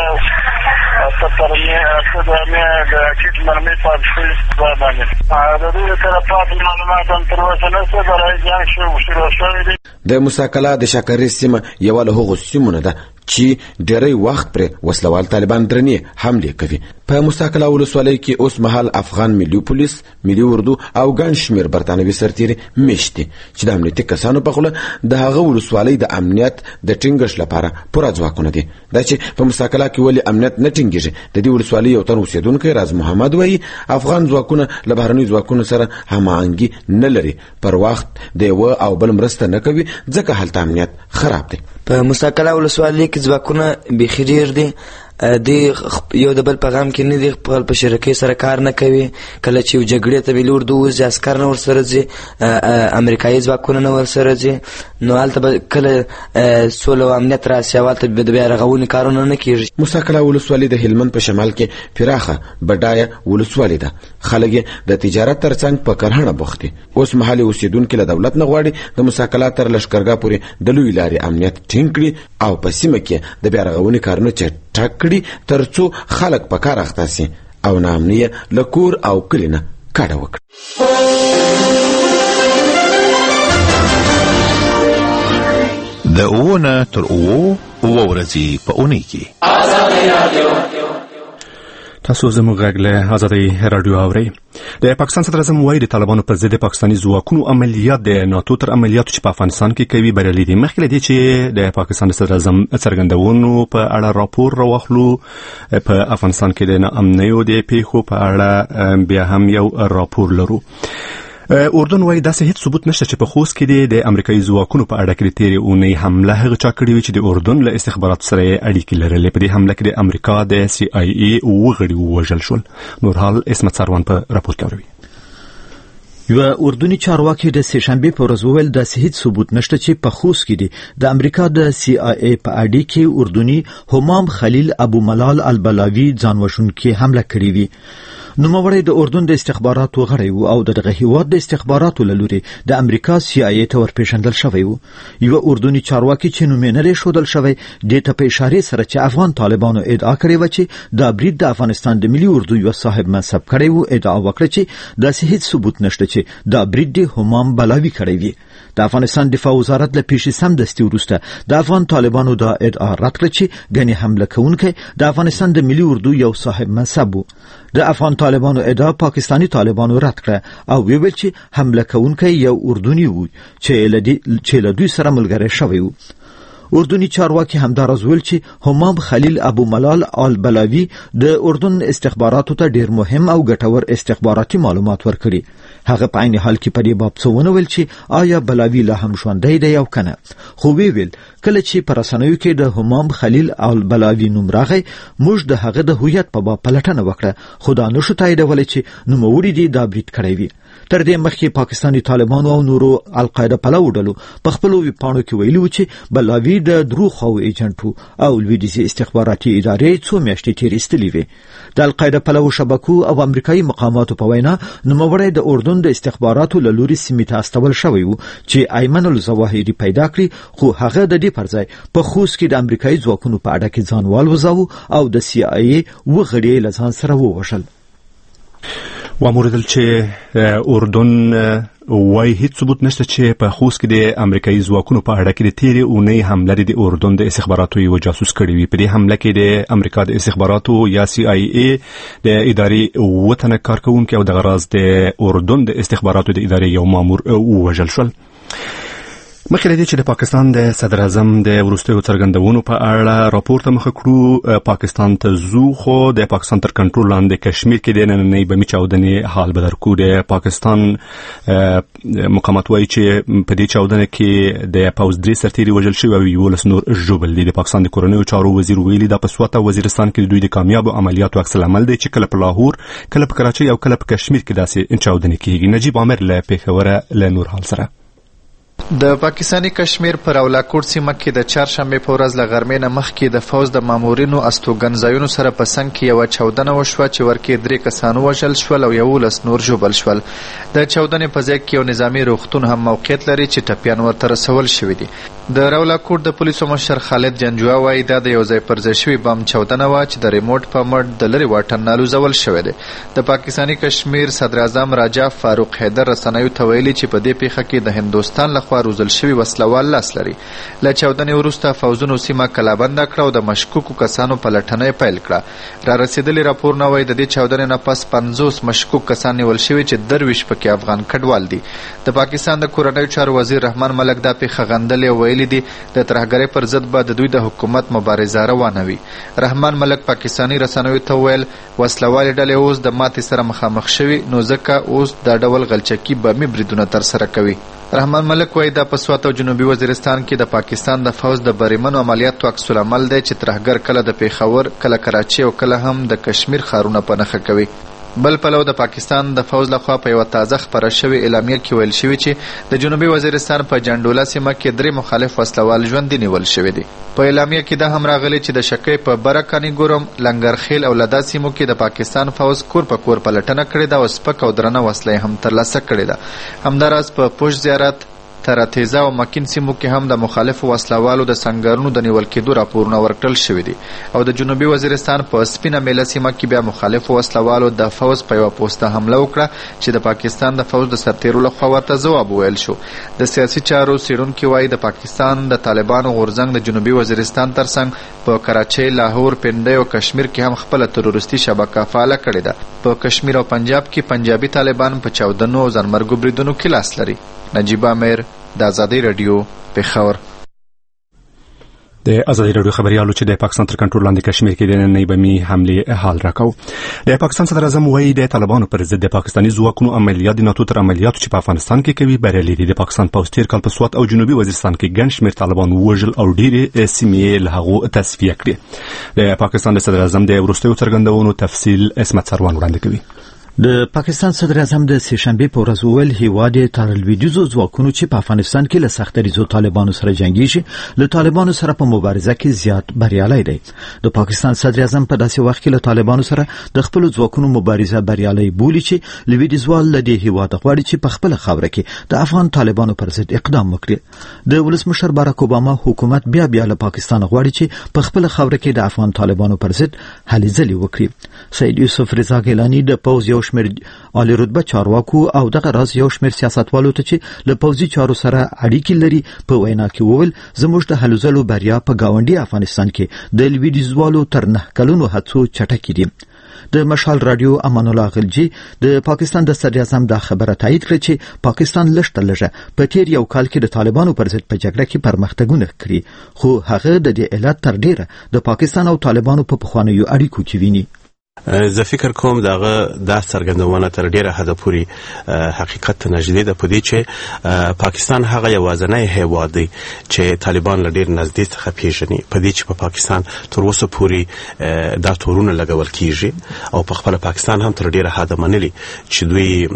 اته ترمې اته دانې د ټیټ مرمۍ پاتې شوي ځای باندې د دوی د تلفات معلومات هم تر اوسه نشته، برای جنګ شروع شوي دي. د موسی کلا د شاکاریز سیمه یوه له هغو سیمونه ده چې ډېری وخت پر وسلوال طالبان درنې حملې کوي. په موسی کلا ولسوالۍ کې اوس مهال افغان ملي پولیس، ملي اردو او ګڼ شمېر برتانوي سرتېري مېشت دي چې د امنیتي کسانو په خوله د هغه ولسوالۍ د امنیت د ټینګښت لپاره پوره ځواکونه دي. دا چې په موسی کلا کې ولې امنیت نه ټینګېږي، د دې ولسوالۍ یو تن اوسېدونکی راز محمد وایي افغان ځواکونه له بهرنیو ځواکونو سره هماهنګي نه لري، پر وخت د یوه او بل مرسته نه کوي، ځکه هلته امنیت خراب دی. په موسی کلا ولسوالۍ کې ځواکونه بیخي ډېر دي، دی یو د بل په غم کې نه دي، خپل په شریکۍ سره کار نه کوي. کله چې یو جګړې ته ملي اردو وځي عسکر نه ورسره ځي، امریکایي ځواکونه نه ورسره ځي، نو هلته به کله سوله او امنیت راسي او هلته د بیا رغونې کارونه نه کېږي. موسی کلا ولسوالۍ د هلمند په شمال کې پراخه بډایه ولسوالۍ ده. خلک یې د تجارت ترڅنګ په کرهڼه بوخت دي. اوس مهال اوسېدونکي له دولت نه غواړي د موسی کلا تر لښکرګاه پورې د لویې لارې امنیت ټینګ کړي او په سیمه کې د بیا رغونې کارونه چټک کړي تر څو خلک په کار اخته سي او ناامني له کور او کلي نه کډه وکړي. د اوونه تر اوو اوه ورځې په اونۍ کې تاسو زموږ غږ له آزادۍ راډیو اورئ. د پاکستان صدر اعظم وایي د طالبانو پر ضد پاکستاني ځواکونو عملیات د ناتو تر عملیاتو چې په افغانستان کې کوي بریالي دي. مخکې له دې چې د پاکستان صدر اعظم څرګندونو په اړه راپور راوخلو، په افغانستان کې د ناامنیو د پیښو په اړه بیا هم یو راپور لرو. اردن وایي داسې هیڅ ثبوت نشته چې په خوست کې د امریکایي ځواکونو په اړه کې د تېرې اونۍ حمله هغه چا کړې وي چې د اردن له استخباراتو سره اړیکې لرلې. په دې حمله کې د امریکا د سی آی ای اوه غړي ووژل شول. نور حال اسمت سروان په راپور کې اوري. یو اردني چارواکي د سهشنبه په ورځ وویل داسې هیڅ ثبوت نشته چې په خوست کې د امریکا د سی آی ای په اړه کې اردني همام خلیل ابو ملال البلاوی ځانوژونکي حمله کړې وي. نوموړی د اردن د استخباراتو غړی و او دغه هیواد د استخباراتو له لوري د امریکا سی آی ای ته ورپېژندل شوی و. یو اردني چارواکي چې نوم یې نه ښودل شوی دې ته په اشاره سره چې افغان طالبانو ادعا کړې و چې دا برید د افغانستان د ملي اردو یو صاحب منصب کړی و، ادعا وکړه چې داسې هیڅ ثبوت نشته چې دا برید د همام بلاوی کړی وي. د افغانستان دفاع وزارت له پیښې سمدستي وروسته د افغان طالبانو دا ادعا رد کړه چې ګنې حمله کوونکی د افغانستان د ملي اردو یو صاحب منصب و. د افغان طالبانو ادعا پاکستانی طالبانو رد کړه او ویل چې حمله کوونکی یو اردني و چې له دوی سره ملګری شوی و. اردني چارواکي همداراز ویل چې همام خلیل ابو ملال البلاوی د اردن استخباراتو ته ډیر مهم او ګټور استخباراتي معلومات ورکړي. هغه په عین حال کې په دې باب څه ونه ویل چې آیا بلاوی لا هم ژوندی دی او کنه، خو وی ویل کله چې پر رسنیو کې د همام خلیل البلاوی نوم راغی موږ د هغه د هویت په باب پلټنه وکړه، خو دا نشو تاییدولی چې نوموړي دي دا برید کړی وي. تر دې مخکې پاکستانی طالبانو او نورو القاعده پلو ډلو په خپلو ویبپاڼو کې ویلي و چې بلاوی د دروغ خو ایجنټ او لویدیځي استخباراتي ادارې څو میاشتې تېرې ایستلې وې. د القاعده پلو شبکو او امریکایي مقاماتو په وینا نوموړی د اردن د استخباراتو له لوري سیمې ته استول شوی و چې ایمن الظواهري پیدا کړي، خو هغه د دې پر ځای په خوست کې د امریکایي ځواکونو په اړه کې ځان والوځاوه او د سی آی ای و غړي له ځان سره ووژل. و موردل چې اردن وای هیڅ ثبوت نشته چې په خوست کې د امریکایي ځواکونو په اړه کې د تیرې اونۍ حمله د اردن د استخباراتو یو جاسوس کړی وي. په دې حمله کې د امریکا د استخباراتو یا سی آی ای د ادارې وطن کارکونکو او د غراز د اردن د استخباراتو د ادارې یو مامور وژل شول. مخکې لدې چې د پاکستان د صدر اعظم د وروستیو څرګندونو په اړه راپورته مخ کړو، پاکستان ته زو خو د پاکستان تر کنټرول لاندې کشمیر کې د نننۍ بمي چاودنې حال به درکو. د پاکستان مقامات وایي چې په دې چاودنه کې د پوز درې سرتیري وژل شوي او یولس نور ژوبل دي. د پاکستان د کورنیو چارو وزیر ویلي دا په سوات او وزیرستان کې د دوی د کامیابو عملیاتو عکس العمل دی چې کله په لاهور، کله په کراچۍ او کله په کشمیر کې داسې چاودنې کیږي. نجیب عامر له پېښوره له نور حال سره. د پاکستانی کشمیر پر اولاکوټ سیمه کې د چهارشنبه په ورځ له غرمې نه مخکې د فوز د مامورینو استوګنځایونو سره په څنګ کې یوه چاودنه وشوه چې ورکې درې کسان وژل شول او یولس نور ژوبل شول. د چاودنې په ځای کې یو نظامي روغتون هم موقعیت لري چې ټپیان ورته رسول شوي دي. د راولاکوټ د پولیسو مشر خالد جنجوا وایي دا د یو ځای پر ځای شوي بم چاودنه وه چې د ریموټ په مټ د لرې واټن نه الوزول شوی دی. د پاکستانی کشمیر صدر اعظم راجا فاروق حیدر رسنیو ته ویلي چې په دې پیښه کې د هندوستان لخوا روزل شوي وسلوال لاس لري. له چاودنې وروسته فوزونو سیمه کلابنده کړه او د مشکوکو کسانو پلټنه پیل کړه. را رسېدلي راپورونه وایي د دې چاودنې نه پس پنځوس مشکوک کسان نیول شوي چې درویش پکې افغان کډوال دي. د پاکستان د کورنیو چارو وزیر رحمان ملک دا پیښه غندلې او ویلي دي د ترهګرۍ پر ضد به د دوی د حکومت مبارزه روانه وي. رحمان ملک پاکستانی رسنیو ته ویل وسلوالې ډلې اوس د ماتې سره مخامخ شوي نو ځکه اوس دا ډول غلچکي بمي بریدونه ترسره کوي. رحمان ملک وایي دا په سوات او جنوبي وزیرستان کې د پاکستان د فوز د بریمنو عملیاتو عکس العمل دی چې ترهګر کله د پیښور، کله کراچۍ او کله هم د کشمیر ښارونه په نښه کوي. بل پلو د پاکستان د فوز لخوا په یوه تازه خپره شوې اعلامیه کې ویل شوي چې د جنوبي وزیرستان په جنډولا سیمه کې درې مخالف وسلوال ژوندي نیول شوي دي. په اعلامیه کې دا هم راغلي چې د شکۍ په برکاني ګورم، لنګرخیل او لدا سیمو کې د پاکستان فوز کور په کور پلټنه کړې ده او سپک او درنه وسلې هم ترلاسه کړې ده. همداراز په پوش زیارت، تراتیزه او مکین سیمو کې هم د مخالفو وسلوالو د سنگرونو د نیول کېدو راپورونه ورکړل شوي دي. او د جنوبي وزیرستان په سپینه میله سیمه کې بیا مخالفو وسلوالو د فوز په یوه پوسته حمله وکړه چې د پاکستان د فوز د سرتیرو لخوا ورته ځواب وویل شو. د سیاسي چارو څېړونکي وایي د پاکستان د طالبانو غورځنګ د جنوبي وزیرستان ترڅنګ په کراچۍ، لاهور، پنډۍ او کشمیر کې هم خپله تروریستي شبکه فعاله کړې ده. په کشمیر او پنجاب کې پنجابي طالبان په چاودنو او ځانمرګو بریدونو کې لاس لري. نجیب عامر د ازادي رادیو پېښور. د ازادي رادیو خبريالو چې د پاکستان تر کنټرول لاندې کشمیر کې د نننۍ بمي حمله حال راکاو. د پاکستان صدر اعظم وایي د طالبانو پر ضد د پاکستاني ځواکونو عملیات د ناتو تر عملیاتو چې په افغانستان کې کوي بریالي دي. د پاکستان پوځ تیر کال په سوات او جنوبي وزیرستان کې ګڼ شمېر طالبان وژل او ډېرې سیمې له هغو تصفیه کړې. د پاکستان د صدر اعظم د وروستیو څرګندونو تفصیل اسمت سروان وړاندې کوي. د پاکستان صدر اعظم د سهشنبه په ورځ وویل هیواد تر لویدیځو ځواکونو چې په افغانستان کې له سختریزو طالبانو سره جنګیږي له طالبانو سره په مبارزه کې زیات بریالي دی. د پاکستان صدر اعظم په داسې وخت کې له طالبانو سره د خپل ځواکونو مبارزه بریالي بولی چې لویدیځوال له دې هیواد غواړي چې په خپل خاوره کې د افغان طالبانو پر ضد اقدام وکړي. د ولسمشر باراک اوباما حکومت بیا بیا له پاکستان غواړي چې په خپل خاوره کې د افغان طالبانو پر ضد هلې ځلې وکړي. سید یوسف رضا ګیلانی د پوز یو شمېر عالی رتبه چارواکو او دغه راز یو شمېر سیاستوالو ته چې له پوځي چارو سره اړیکې لري په وینا کې وویل زموږ د هلو ځلو بریا په ګاونډي افغانستان کې د لویدیځوالو تر نه کلونو هڅو چټکې دي. د مشال رادیو امان الله غلجی د پاکستان د صدر اعظم دا خبره تایید کړه چې پاکستان لږ تر لږه په تیر یو کال کې د طالبانو پر ضد په جګړه کې پرمختګونه کړي، خو هغه د دې علت تر ډیره د پاکستان او طالبانو په پخوانیو اړیکو کې ویني. زه فکر کوم دغه دا څرګندونه تر ډیره حده پورې حقیقت ته نږدې ده په دې چې پاکستان هغه یوازینی هیواد دی چې طالبان له ډیر نږدې څخه پیژني. په دې چې په پاکستان تر اوسه پورې دا تورونه لګول کیږي او په خپل پاکستان هم تر ډیره حده منلي چې دوی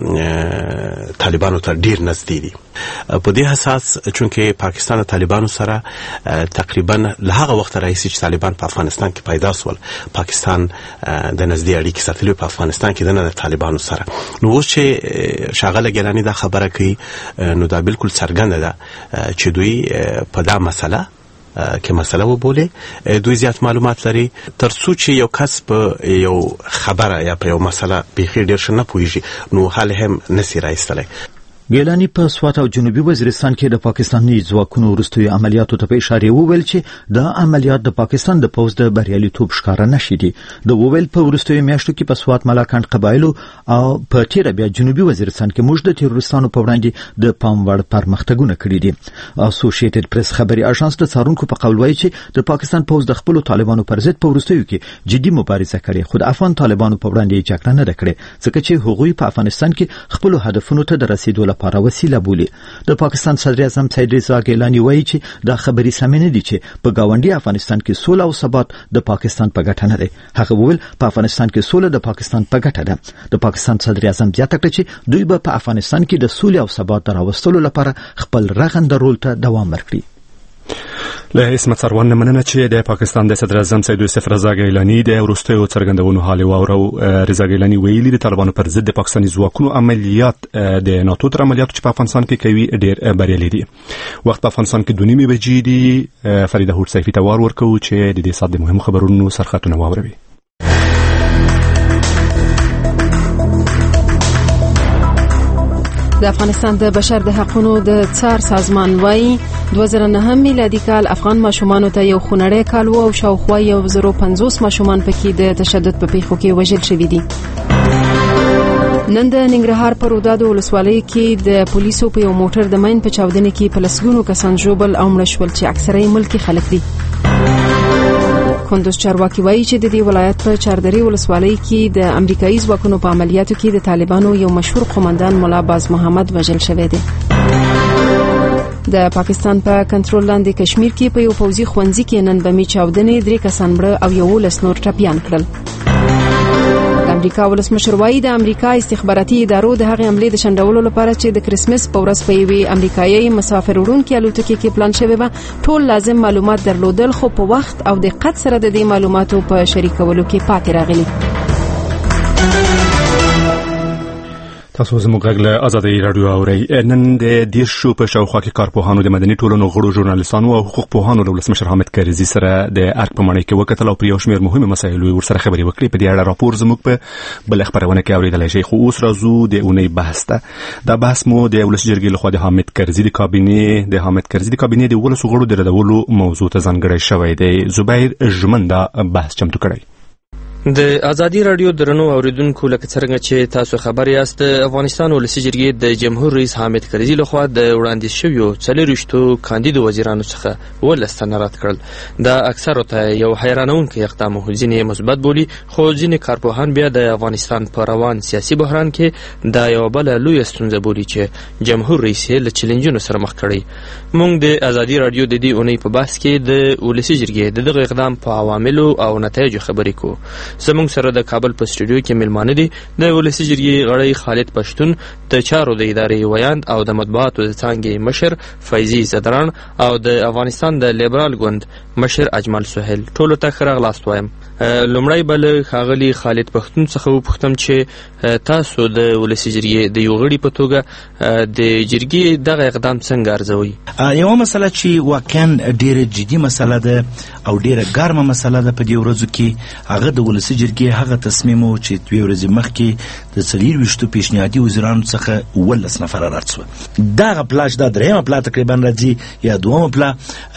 طالبانو ته ډیر نږدې دي. په دې اساس چونکه پاکستان او طالبانو سره تقریبا له هغه وخت راهیسې چې طالبان په افغانستان کې پیدا شول پاکستان د نږدې اړیکې ساتلې په افغانستان کې د طالبانو سره. نو اوس چې شاغله ګیلانی دا خبره کوي نو دا بالکل څرګنده ده چې دوی په دا مسله کې مسله وبولي دوی زیات معلومات لري ترڅو چې یو کس په یو خبره یا په یو مسله بيخي ډیر شنه پوهیږي نو حال هم نسی راځي. ګیلانی په سوات او جنوبي وزیرستان کې د پاکستاني ځواکونو وروستي عملیاتو ته په اشاره وویل چې دا عملیات د پاکستان د پوځ د بریالیتوب ښکارا نشي دي. د وویل په وروستي میاشتو کې په سوات ملاکنډ قبایلو او په تیر بیا جنوبي وزیرستان کې موږ د تیروریستانو په وړاندې د پام وړ پرمختګونه کړي دي. اسوسییټډ پریس خبري اژانس د څارونکو په قول وایي چې د پاکستان پوځ د خپل طالبانو پر ضد په وروستیو کې جدي مبارزه کړې خو د افغان طالبانو په وړاندې جګړه نه کړې ځکه چې هغوی په افغانستان کې خپل هدفونو ته د رسیدو لپاره وسیله بولي. د پاکستان صدر اعظم سید رضا ګیلانی وایي چې دا خبري سمې نه دي چې په گاونډي افغانستان کې سوله او ثبات د پاکستان په ګټه نه دی. هغه وویل په افغانستان کې سوله د پاکستان په ګټه ده. د پاکستان صدر اعظم زیاته کړه چې دوی به په افغانستان کې د سولې او ثبات راوستلو لپاره خپل رغنده رول ته دوام ورکړي. له اسمت سروان نه مننه چې د پاکستان د صدر اعظم سید یوسف رضا ګیلانی د وروستیو څرګندونو حال واورو. رضا ګیلانی ویلي د طالبانو پر ضد د پاکستاني ځواکونو عملیات د ناتو تر عملیاتو چې په افغانستان کې کوي ډیر بریالي دي. وخت په افغانستان کې دوه نیمې بجې دي. فریده هوډ سیفي ته وار ورکوو چې د دې سات د مهمو خبرونو سرخطونه واوروي. د افغانستان د بشر د حقوقو د څار سازمان وایي دوه زره نه میلادي کال افغان ماشومان ته یو خونړی کال و او شاوخوا یو زره پنځوس ماشومان پکې د تشدد په پیښو کې وژل شوي دي. نن د ننګرهار په رودادو ولسوالۍ کې د پولیسو په یو موټر د ماین په چاودنه کې په لسګونو کسان ژوبل او مړه شول چې اکثره یې ملکي خلک دي. کندوز چارواکي وایي چې د دې ولایت په چاردري ولسوالۍ کې د امریکایي ځواکونو په عملیاتو کې د طالبانو یو مشهور قومندان مولا باز محمد وژل شوی دی. د پاکستان په کنټرول لاندې کشمیر کې په یو پوځي ښوونځي کې نن بمي چاودنې درې کسان مړه او یو لس نور ټپیان کړل. امریکا ولسمشر وایي د امریکا استخباراتي ادارو د هغې حملې د شنډولو لپاره چې د کرسمس په ورځ په یوې امریکایي مسافر وړونکي الوتکې کې پلان شوی و ټول لازم معلومات درلودل خو په وخت او دقت سره د دې معلوماتو په شریکولو کې پاتې راغلي. تاسو زموږ غږ له آزادۍ رادیو اورئ. نن د دیرشو په شاوخوا کې کارپوهانو د مدني ټولنو غړو ژورنالیستانو او حقوق پوهانو له ولسمشر حامد کرزي سره د ارګ په ماڼۍ کې وکتل او پر یو شمېر مهمه مسایل ورسره خبرې وکړې. په دې اړه راپور زموږ په بل خبرونه کې اورېدلی شئ. خو اوس راځو د اونۍ بحث ته. دا بحث مو د ولس جرګې لخوا د حامد کرزي د کابینې د حامد کرزي د کابینې د ولسو غړو د ردولو موضوع ته ځانګړی شوی دی. زبیر ژمنده بحث چمتو کړی. د ازادي رادیو درنو اوریدونکو لکه څنګه چې تاسو خبر یاست افغانستان ولسی جرګې د جمهور رئیس حامد کرزي لخوا د وړاندیز شویو څلورشتو کاندید وزیرانو څخه ولستانه رد کړل. دا اکثر ته یو حیرانونکي اقدام و ځینې مثبت بولی خو ځینې کارپوهان بیا د افغانستان په روان سیاسي بحران کې دا یو بل لوی ستونزه بولی چې جمهور رئیس له چیلنجونو سره مخ کړي. موږ د ازادي رادیو د دې اونۍ په بحث کې د ولسی جرګې د دغه اقدام په عواملو او نتایجو خبرې کوو. زموږ سره د کابل په سټوډیو کې ملمانه دي د ولسی جرګې غړی خالد پښتون، د چارو د ادارې ویاند او د مطبوعاتو د څانګې مشر فیضی زدران او د افغانستان د لیبرال ګوند مشر اجمل سهیل. ټولو ته ښه راغلاست وایم. لومړی به له ښاغلي خالد پښتون څخه وپوښتم چې تاسو د ولسی جرګې د یو غړي په توګه د جرګې دغه اقدام څنګه ارزوئ؟ یوه مسله چې واقعا ډېره جدي مسله ده او ډېره ګرمه مسله ده په دې ورځو کې، هغه د ولسی جرګې هغه تصمیم و چې دوې ورځې مخکې د څلېرویشتو پیشنهادي وزیرانو څخه اوولس نفره رد سوه. دغه پلا چې دا درېیمه پلا تقریبا راځي یا دومه پلا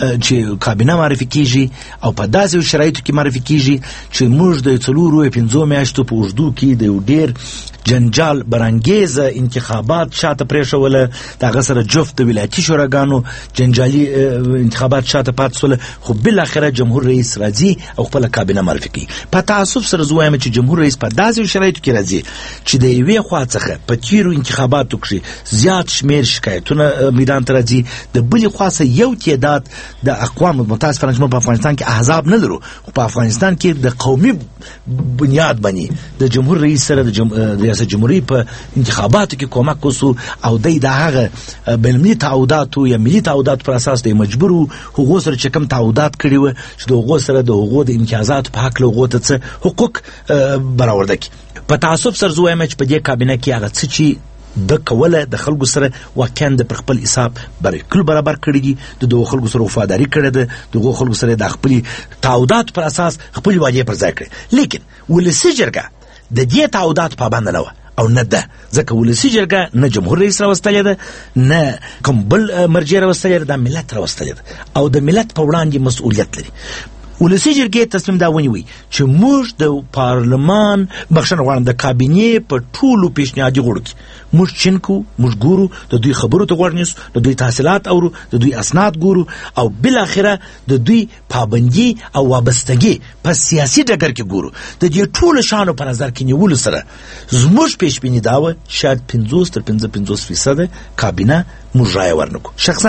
چې کابینه معرفي کېږي او په داسې شرایطو کې معرفي کېږي چې موږ د څلورو پنځو میاشتو په اوږدو کې د یو ډېر جنجال برانګیزه انتخابات شاته پرېښوله، د هغه سره جفت د ولایتي شوراګانو جنجالي انتخابات شاته پاتې سوله، خو بالاخره جمهور رئیس راځي او خپله کابینه معرفي کوي. په تعصب سره زه وایم چې جمهور رئیس په داسې شرایطو کې راځي چې د یوې خوا څخه په تېرو انتخاباتو کښې زیات شمېر شکایتونه میدان ته راځي، د بلې خوا څخه یو تعداد د اقوام متاسفانه چې موږ په افغانستان کې احزاب نه لرو، خو په افغانستان کې د قومي بنیاد باندې د جمهور رئیس سره د ریاست جمهوریت په انتخاباتو کې کومک وسو او دی د هغه بینالمللي تعهداتو یا ملي تعهداتو پر اساس د مجبورو هغو سره چې کوم تعهدات کړي وو چې د هغو سره د هغو د امتیازاتو په هکله هغو ته څه حقوق برآورده کړي. په تعصب سره زه وایم چې په دې کابینه کې هغه څه چې د کوله د خلکو سره واقعا د پر خپل حساب برکل برابر کړی دي د دوه خلکو سره وفاداری کړې ده دغه خلکو سره د خپل تعهدات پر اساس خپل واجب پر ځای کړی لیکن ولسی جرګه د دې تعهدات پابند نه و او نه ده ځکه ولسی جرګه نه جمهور رئیس راوستلې ده نه کوم بل مرجع راوستلې ده د ملت راوستلې ده او د ملت په وړاندې مسؤلیت لري ولسی جرګې تصمیم دا ونیوي چې موږ د پارلمان بخښنه غواړم د کابینې په ټولو پیشنهادي غړو کې موږ چینکو موږ ګورو د دوی خبرو ته غوږ نیسو د دوی تحصیلات اورو د دوی اسناد ګورو او بالاخره د دوی پابندي او وابستګي په سیاسي ډګر کې ګورو د دې ټولو شانو په نظر کې نیولو سره زموږ پیشبیني دا و شاید پنځوس تر پنځه پنځوس فیصد کابینه موږ رای ورنکو شخصا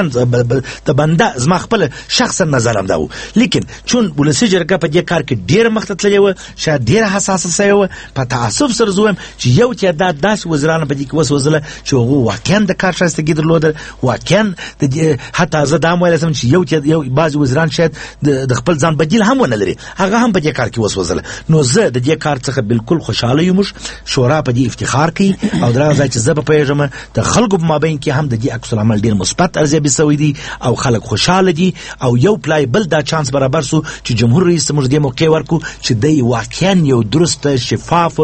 د بنده زما خپل شخصا نظر هم دا و لیکن چون ولسی جرګه په دې کار کې ډېر مخ ته تللې وه شاید ډېره حساسه سوې وه په تعصب سره زه وایم چې یو تعداد داسې وزیران په دې کې وسوځله چې هغو واقعا د کار شایستګي درلوده واقعا حتی زه دا هم ویلی سم چې یو یو بعضې وزیران شاید د خپل ځان بدیل هم ونه لري هغه هم په دې کار کې وسوځله نو زه د دې کار څخه بالکل خوشحاله یم شورا په دې افتخار کوي او د هغه ځای چې زه به پوهېږم د خلکو په مابین کې هم د دې عکس العمل ډېر مثبت ارزیابي سوی دي او خلک خوشحاله دي او یو پلای بل دا چانس برابر سو چې جمهور رئیس موږ دې موقع ورکو چې دی واقعا یو درست شفاف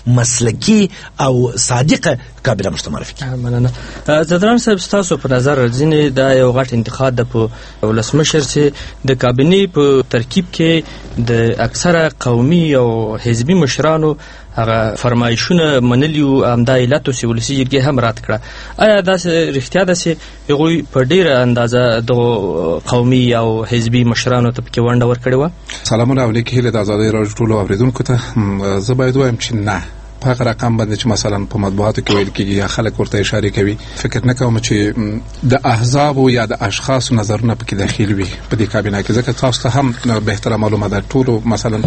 مسلکي او صادقه کابینه مشتمل فکر مننه زدران صاحب تاسو په نظر ځینې دا یو غټ انتخاب د په ولسمشر چې د کابینې په ترکیب کې د اکثره قومي او حزبي مشرانو هغه فرمایشونه منلی او همدا علت او ولسی جرګې هم رد کړه آیا دا رښتیا ده چې هغوی په ډیره اندازه د قومي او حزبي مشرانو ته پکې ونډه ورکړې وه سلامونه علیکم هیله د ازادۍ راډیو ټولو اوریدونکو ته زه باید وایم چې نه په هغه رقم باندې چې مثلا په مطبوعاتو کې ویل کېږي یا خلک ورته اشاره کوي فکر نه کوم چې د احزاب یا د اشخاصو نظرونه پکې داخل وي په دې کابینه کې ځکه تاسو ته هم بهتره معلومه ده ټولو مثلا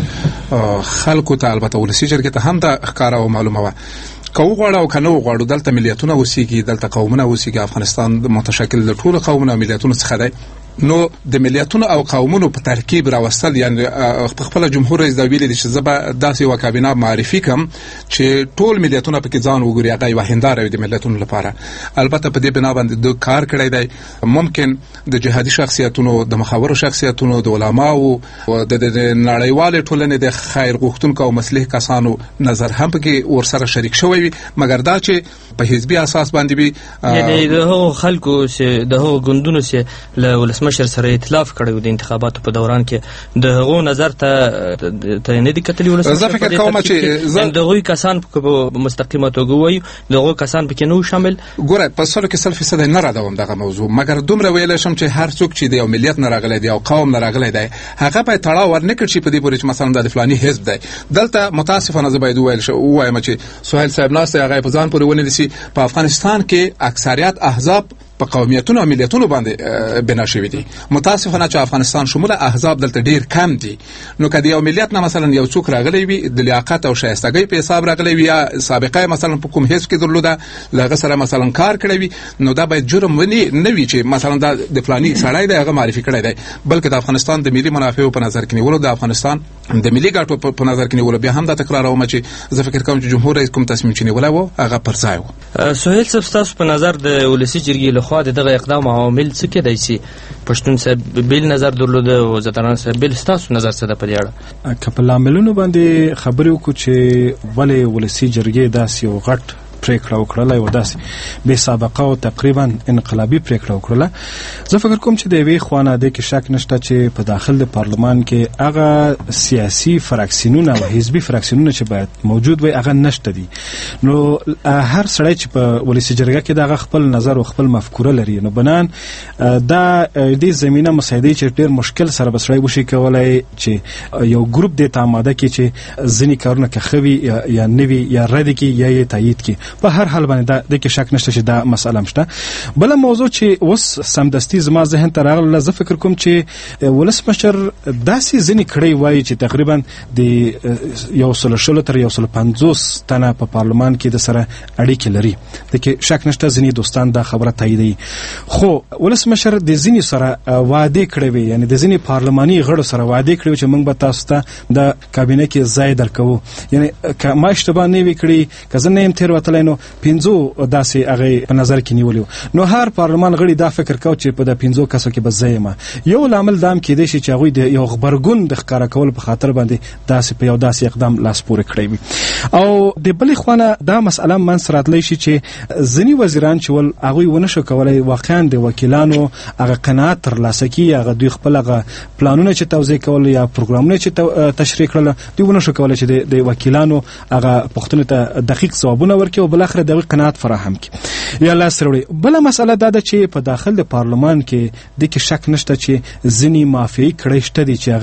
خلکو ته البته ولسی جرګې ته هم دا ښکاره او معلومه وه که وغواړو او که نه وغواړو دلته ملیتونه اوسېږي دلته قومونه اوسېږي افغانستان متشکل د ټولو قومونو او ملیتونو څخه دی نو د ملیتونو او قومونو په ترکیب راوستل یعنی خپل جمهور رئیس دا ویلي دي چې زه به داسې یوه کابینه معرفي کړم چې ټول ملیتونه پکې ځان وګوري هغه یوه هنداره وي د ملیتونو لپاره البته په دې بنا باندې د کار کړی دی ممکن د جهادي شخصیتونو د مخاورو شخصیتونو د علماو د نړیوالې ټولنې د خیر غوښتونکو او مصلح کسانو نظر هم پکې ورسره شریک شوی وي مګر دا چې په حزبي اساس باندې وي یعنی د هغو خلکو چې د هغو ګوندونو چې له ولسمشر سره ائتلاف کړی د انتخاباتو په دوران کې د هغو نظر ته ته نه دي کتلي ولسمشر زه فکر کوم چې د هغوی کسان په مستقیمه توګه وایي د هغو کسان پکې نه شامل ګوره په سلو کې سل فیصد نه راځوم دغه موضوع مګر دومره ویلی شم چې هر څوک چې د یو ملیت نه راغلی دی او قوم نه راغلی دی هغه باید تړاو ورنه کړي چې په دې پورې چې مثلا د فلاني حزب دی دلته متاسفانه زه باید وویل وایم چې سهیل صاحب ناست هغه په ځان پورې ونیسي په افغانستان کې اکثریت احزاب په قومیتونو او ملیتونو باندې بنا شوي دي متاسفانه چې افغانستان شموله احزاب دلته ډیر کم دي نو که د یو ملیت نه مثلا یو څوک راغلی وي د لیاقت او شایستګۍ په حساب راغلی وي یا سابقه مثلا په کوم حزب کې درلوده له هغه سره مثلا کار کړی وي نو دا باید جرم ونی نه وي چې مثلا دا د فلاني سړی دی هغه معرفي کړی دی بلکې د افغانستان د ملي منافعو په نظر کې نیولو د افغانستان د ملي ګټو په نظر کې نیولو بیا هم دا تکراروم چې زه فکر کوم چې جمهور رئیس کوم تصمیم چې نیولی و هغه پر ځای و سهیل صاحب ستاسو په نظر د ولسي جرګې لخوا د دغه اقدام عوامل څه کېدای شي پښتون صاحب بیل نظر درلوده او زدران صاحب بیل ستاسو نظر څه ده په دې اړه که په لاملونو باندې خبرې وکړو چې ولې ولسي جرګې داسې یو غټ پریکړه وکړله یو داسې بې سابقه او تقریبا انقلابي پریکړه وکړله زه فکر کوم چې د یوې خوا نه دې کې شک نشته چې په داخل د پارلمان کې هغه سیاسي فراکسیونونه او حزبي فراکسیونونه چې باید موجود وي هغه نشته دي نو هر سړی چې په ولسي جرګه کې دغه خپل نظر او خپل مفکوره لري نو بنان دا دې زمینه مساعدې چې ډېر مشکل سره به سړی وشي کولی چې یو ګروپ دې ته آماده کړي چې ځینې کارونه که ښه وي یا نه وي یا رد کړي یا یې تایید کړي په هر حال باندې دا د کې شک نشته چې دا مسله مشته بل موضوع چې اوس سمدستي زما ذهن ته راغله زه فکر کوم چې ولسمشر داسې ځینې کړی وایي چې تقریبا د یو سل شلو تر یو سل پنځوس تنه په پارلمان کې د سره اړیکې لري د کې شک نشته ځینې دوستان دا خبره تاییدوي خو ولسمشر د ځینې سره وعده کړی وي یعنی د ځینې پارلماني غړو سره وعده کړی چې موږ به تاسو ته د کابینه کې ځای درکوو یعنی که ما اشتباه نه وي کړی که زه نه یم تېروتلی کولای نو پنځو داسې هغه په نظر کې نیولې نو هر پارلمان غړي دا فکر کاوه چې په د پنځو کسو کې بس زېما یو لامل دام کې دی چې هغه د یو خبرګون د ښکارا کول په خاطر باندې داسې په یو داسې اقدام لاس پورې کړی وي او د بلې خوانه دا مسله من سراتلی شي چې ځینی وزیران چې ول هغه ونه شو کولای واقعا د وکیلانو هغه قناعت ترلاسه کی هغه دوی خپل هغه پلانونه چې توضیح کول یا پروګرامونه چې تشریح کړل دوی ونه شو کولای چې د وکیلانو هغه پښتنه ته دقیق ځوابونه ورکړي او بل اخر د قناعت فراهم کړي یا لاس وروړي بل مسله دا ده چې په داخل د پارلمان کې د کې شک نشته چې ځینی مافیایي کړي شته دي چې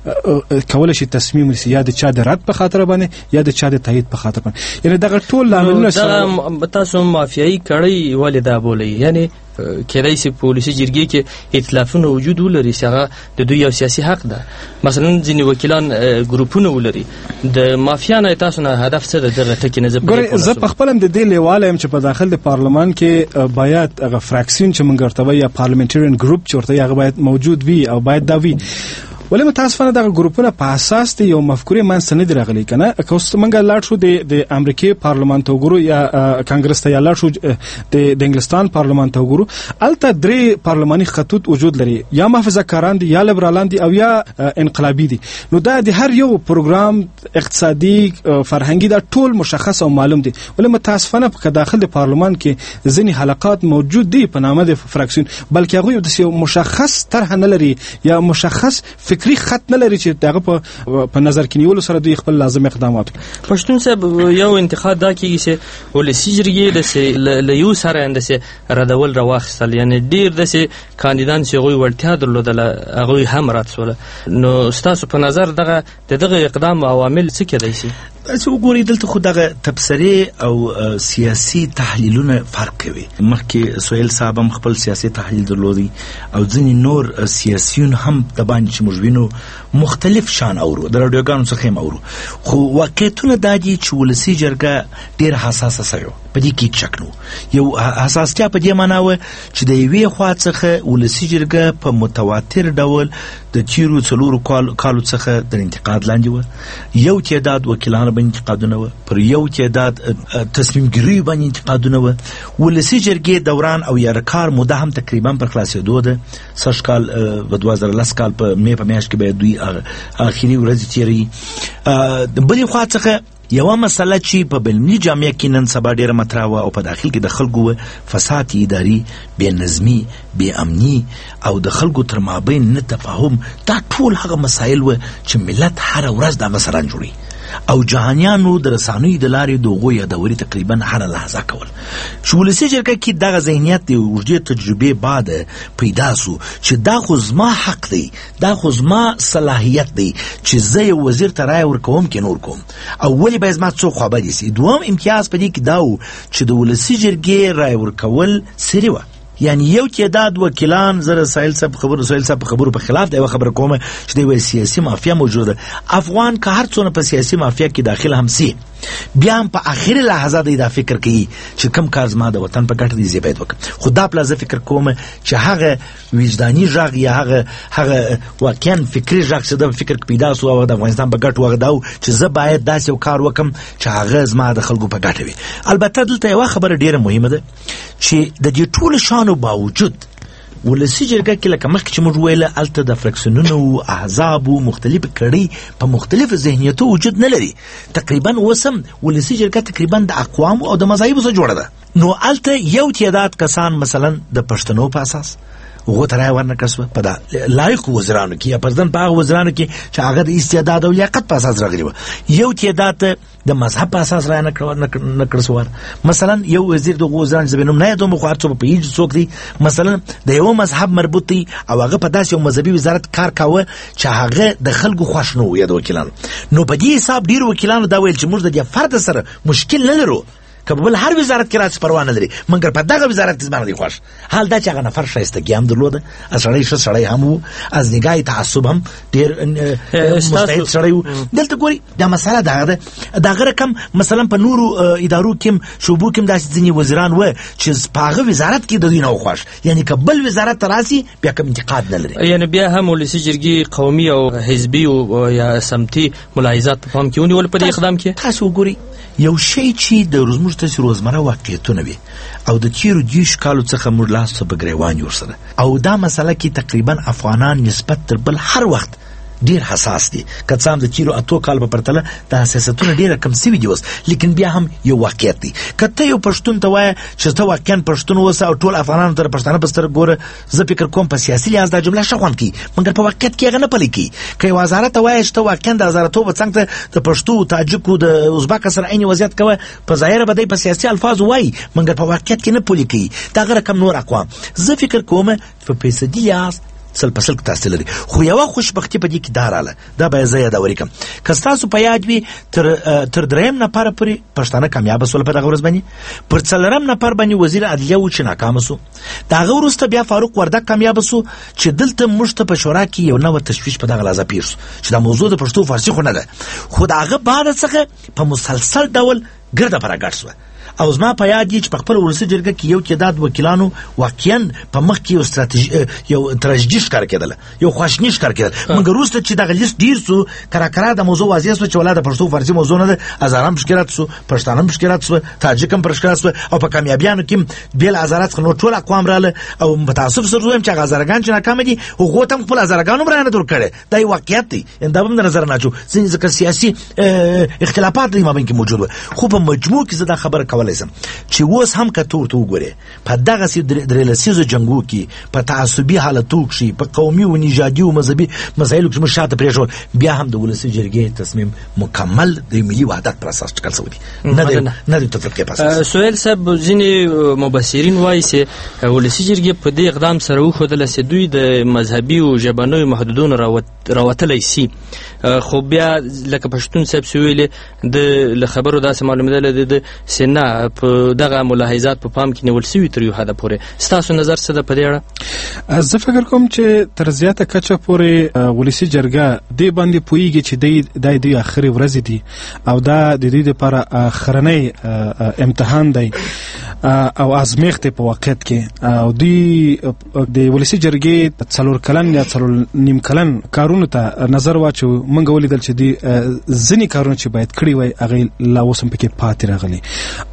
هغه کول شي تصمیم ونیسي یا د چا د رد په خاطر باندې یا د چا د تایید په خاطر باندې یعنی دغه ټول لاملونه سره تاسو مافیایي کړي ولې دا بولي یعنی کېدای شي پولیسي جرګې کې ائتلافونه وجود ولري چې هغه د دوی یو سیاسي حق ده مثلا ځینې وکیلان ګروپونه ولري د مافیا نه تاسو نه هدف څه ده دغه ټکي نه زه زه په خپل هم د دې لیواله يم چې په داخل د پارلمان کې باید هغه فراکسیون چې مونږ ورته وایو یا پارلیمنټریان ګروپ چې ورته هغه باید موجود وي او باید دا وي ولې متاسفانه دغه ګروپونه په اساس د یو مفکورې منځ نه دی راغلی کنه کوست منګه لاړ شو د د امریکای پارلمان ته وګورو یا کانګرس ته یا لاړ شو د د انګلستان پارلمان ته وګورو الته درې پارلماني خطوط وجود لري یا محافظه کاران دي یا لیبرالان دي او یا انقلابي دي نو دا د هر یو پروګرام اقتصادي فرهنګي دا ټول مشخص او معلوم دي ولې متاسفانه په داخل د پارلمان کې ځینې حلقات موجود دي په نامه د فراکسیون بلکې هغه د مشخص طرح نه لري یا مشخص فکری خط نه لري چې دغه په په نظر کې نیولو سره دوی خپل لازم اقدامات پښتون صاحب یو انتقاد دا کیږي چې ولسی جرګې د لیو سره اندسه ردول راوخصل یعنی ډیر د کاندیدان چې غوي ورتیا درلودل هغه هم راتسول نو تاسو په نظر دغه دغه اقدام عوامل څه کېدای شي چې وګورئ دلته خو دغه تبصرې او سیاسي تحلیلونه فرق کوي مخکې سهیل صاحب هم خپل سیاسي تحلیل درلودي او ځینې نور سیاسيون هم د باندې چې موږ وینو مختلف شان اورو د راډیوګانو څخه هم اورو خو واقعیتونه دا دي چې ولسي جرګه ډېر حساسه سوی په دې کې شک نو یو حساسیت په دې معنی و چې د یوې خوا څخه ولسي جرګه په متواتر ډول د تیرو څلورو کالو څخه د انتقاد لاندې و یو تعداد وکیلان باندې انتقادونه و پر یو تعداد تصمیم ګیری باندې انتقادونه و ولسي جرګې دوران او یارکار موده هم تقریبا پر خلاصېدو ده سږ کال په دوه زره لس کال په مې په میاشت کې به دوی اخري ورځ تیری د بلې خوا څخه یو مسله چې په بلمي جامعه کې نن سبا ډیره مطرح و او په داخل کې د خلکو فساد اداري بې نظمي بې امني او د خلکو تر مابین نه تفاهم دا ټول هغه مسایل و چې ملت هر ورځ دغه سره جوړي او جهانیانو د رسانوي د لارې دغه یادوري تقریبا هر لحظه کول چې ولسي جرګه کې دغه ذهنیت د وجودي تجربه بعد پیدا سو چې دا خو زما حق دی دا خو زما صلاحیت دی چې زه یو وزیر ته رای ورکوم کې نور کوم او ولی به زما څو خبرې سي دوم امتیاز پدې کې داو چې د ولسي جرګې رای ورکول سری و یعنی یو تعداد وکیلان زره سایل صاحب خبرو سایل صاحب خبرو په خلاف دا خبره کومه چې د سیاسي مافیا موجوده افغان که هر څونه په سیاسي مافیا کې داخل هم سي بیا هم په اخر لحظه دا فکر کوي چې کم کار زما د وطن په ګټه دی زیبید وکړه خو دا پلازه فکر کوم چې هغه وجداني ژغ یا هغه هغه واقعا فکری ژغ چې د فکر پیدا سو او د افغانستان په ګټه وغداو چې زه باید داسې یو کار وکم چې هغه زما د خلکو په ګټه وي البته دلته یو خبره ډیره مهمه ده چې د دې ټول شانو باوجود ولسي جرګه کې لکه مخکې چې موږ ویل الته د فرکسیونونو او احزابو مختلف کړي په مختلف ذهنیتو وجود نه لري تقریبا وسم ولسي جرګه تقریبا د اقوام او د مذاهبو سره جوړه ده نو الته یو تعداد کسان مثلا د پښتنو په اساس وغه ترای ورنه کسبه په دا لایق وزرانو کې یا پردن په هغه وزرانو کې چې هغه د استعداد او لیاقت په اساس راغلي و یو تعداد د مذهب په اساس را نه کړ نه کړ سوار مثلا یو وزیر د وزران زبینم نه دوم خو هرڅو په هیڅ څوک دی مثلا د یو مذهب مربوط دی او هغه په داسې یو مذهبي وزارت کار کاوه چې هغه د خلکو خوښ نه و یا د وکیلانو نو په دې حساب ډیر وکیلانو دا ویل چې موږ د دې فرد سره مشکل نه لرو کبل هر وزارت کې راځي پروا نه لري مګر په دغه وزارت کې زما نه خوښ حال دا چې هغه نفر شایستګي هم درلوده اسړی ش سړی هم وو از نگاه تعصب هم ډیر مستعد سړی وو دلته ګوري دا مسله دا دا غره کم مثلا په نورو ادارو کې شوبو کې داسې ځینی وزیران و چې په هغه وزارت کې د دوی نه خوښ یعنی کبل وزارت راسي بیا کوم انتقاد نه لري یعنی بیا هم ولسی جرګي قومي او حزبي او یا سمتي ملاحظات په فهم کې ونیول په اقدام کې تاسو ګوري یو شی چې د روزمره شته چې روزمره واقعیتونه وي او د تیرو دیش کالو څخه موږ لاس په ګریوان یو سره او دا مسله کې تقریبا افغانان نسبت تر بل هر وخت ډیر حساس دي که څه هم د تیرو اتو کال په پرتله د حساسیتونه ډیره کم سوي دي اوس لیکن بیا هم یو واقعیت دی که ته یو پښتون ته وایه چې ته واقعا پښتون اوسه او ټول افغانانو ته د پښتانه په سترګه ګوره زه فکر کوم په سیاسي لحاظ دا جمله ښه خوند کوي مګر په واقعیت کې هغه نه پلی کوي که یو هزاره ته وایه چې ته واقعا د هزارهتوبه څنګ ته د پښتو تاجکو د ازبک سره عین وضعیت کوه په ظاهره به دی په سیاسي الفاظو وایي مګر په واقعیت کې نه پلی کوي د هغه رقم نور اقوام زه فکر کوم په فیصدي لحاظ سل په سل تاسو لري خو یو خوشبختی په دې کې داراله دا به زه یادوري کوم که تاسو په یاد وي تر تر دریم نفر پورې پښتانه کامیاب سول په دغه ورځ باندې پر څلورم نفر باندې وزیر عدلیه و چې ناکام سو دا غوړسته بیا فاروق وردک کامیاب سو چې دلته مشته په شورا کې یو نوې تشویش په دغه لازم پیښ چې دا موضوع د پښتو فارسی خو نه ده خو داغه بعد څخه په مسلسل ډول ګرده پراګټ سو او زما په یاد چې په خپل ولسی جرګه کې یو تعداد وکیلانو واقعا په مخ کې یو ستراتیژي یو تراژیدي ښکار کېدل یو خواشنی ښکار کېدل مګر وروسته چې دغه لیست ډیر سو کرا کرا د موضوع واضح سو چې ولاده پښتو فارسی موضوع نه ده هزاران مشکلات سو پښتانه مشکلات سو تاجکم مشکلات سو او په کامیابیانو کې بیل هزارات نو ټول اقوام رااله او متاسف سره وایم چې هزارګان چې ناکام دي هغه تم خپل هزارګانو برانه تور کړي دا یو واقعیت دی دا هم نظر نه اچو ځکه سیاسي اختلافات دی ما بین کې موجود خو په مجموع کې زه دا خبره کولای سم چې اوس هم کته ورته وګوره په دغه سي درلسیزو جنگو کې په تعصبي حالتو کې په قومي او نژادي او مذهبي مسایلو کې مشاته پرېښول بیا هم د ولسی جرګې تصمیم مکمل د ملي وحدت پر اساس ټاکل شوی نه دی نه د تفریقې په اساس سویل صاحب ځینې مبصرین وایي چې ولسی جرګې په دې اقدام سره وښودل چې دوی د مذهبي او ژبنیو محدودونو راوتلی سي خو بیا لکه پښتون صاحب سویل د خبرو داسې معلومه ده د سینا په دغه ملاحظات په پام کې نیول شوي تر یو حده پورې ستاسو نظر څه ده په دې اړه زه فکر کوم چې تر زیاته کچه پورې ولسی جرګه دې باندې پوهیږي چې د د اخري ورځې دي او دا د دې لپاره اخرنۍ امتحان دی او ازمیخت په واقعیت کې او دی د ولسی جرګې څلور کلن یا څلور نیم کلن کارونو ته نظر واچو مونږ ولیدل چې دی ځینی کارونه چې باید کړی وای هغه لا اوس هم پکې پاتې راغلي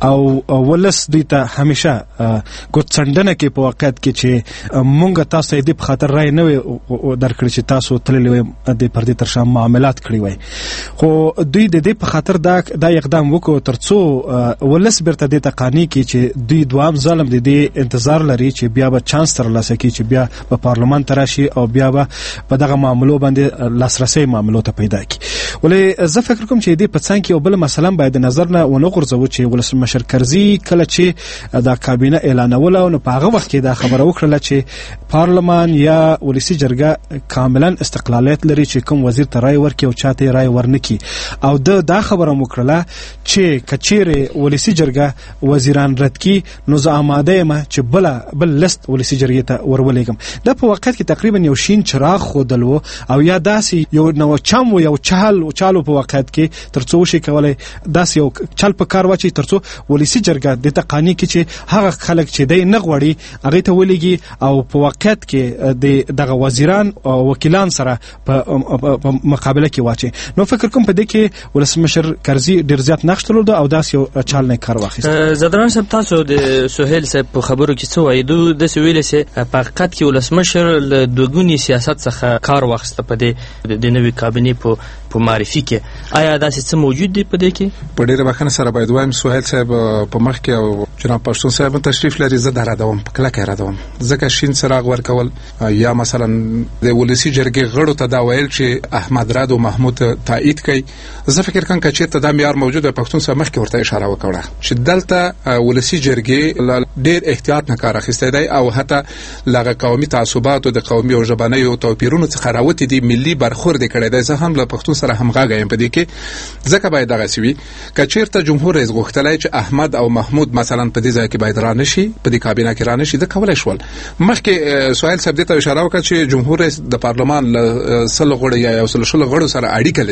او ولس دوی ته همیشه ګوتڅنډنه کې په واقعیت کې چې مونږ تاسو دې په خاطر راي نه درکړي چې تاسو تللی وای د پردي تر شام معاملات کړی وای خو دوی د دې په خاطر دا دا اقدام وکړو ترڅو ولس برته د تقانی کې چې دوی دوام ظالم د دې انتظار لري چې بیا به چانس تر لاسه کی چې بیا په پارلمان تراشي او بیا به په دغه معاملو باندې لاسرسي معاملو ته پیدا کی ولې زه فکر کوم چې دې په څنګه کې یو بل مثلا باید نظر نه ونه غورځو چې ولسمشر کرزي کله چې دا کابینه اعلانول او په هغه وخت کې دا خبره وکړه چې پارلمان یا ولسی جرګه کاملا استقلالیت لري چې کوم وزیر ته رائے ورکړي او چاته رائے ورنکي او د دا خبره وکړه چې کچېره ولسی جرګه وزیران رد کی نو زه آماده یم چې بل بل لست ولسی جرګې ته ورولېږم دا په واقعیت کې تقریبا یو شین چراغ خودلو او یا داسې یو نو چم یو چهل او چالو په واقعیت کې ترڅو شي کولای داسې یو چل په کار واچي ترڅو ولسی جرګه د تقانی کې چې هغه خلک چې د نه غوړي هغه ته ولېږي او په واقعیت کې د دغه وزیران او وکیلان سره په مقابله کې واچي نو فکر کوم په دې کې ولسمشر کرزي ډیر زیات نقش درلود او داسې یو چال نه کار واخیست زدران صاحب تاسو د سهیل صاحب په خبرو کې څه وایي دوی د سویل سه په حقیقت کې ولسمشر له دوګونی سیاست څخه کار واخیسته په دې د نوې کابینې په په معرفي کې آیا داسې څه موجود دی په دې کې په ډیره بخښنه سره باید وایم سهیل صاحب په مخ کې او جناب پښتون صاحب تشریف لري زه درا دوم په کله کې را دوم ځکه شین څراغ ورکول یا مثلا د ولسی جرګې غړو ته دا ویل چې احمد راد او محمود تایید کوي زه فکر کوم چې ته دا معیار موجود دی پښتون صاحب مخ کې ورته اشاره وکړه چې دلته ولسی جرګې ډیر احتیاط نه کار اخیستی دی او حتی لغه قومي تعصبات او د قومي او ژبني او توپیرونو څخه راوتی دي ملي برخورد کړي دی زه هم له پښتون سره همغږی په دې کې ځکه باید دغه سوي کچیرته جمهور رئیس غوښتلای چې احمد او محمود مثلا په دې ځای کې باید را نشي په دې کابینه کې را نشي د کولای شول مخکې سوال صاحب ته اشاره وکړه چې جمهور رئیس د پارلمان له سل غړي یا سل شل غړو سره اړیکه لري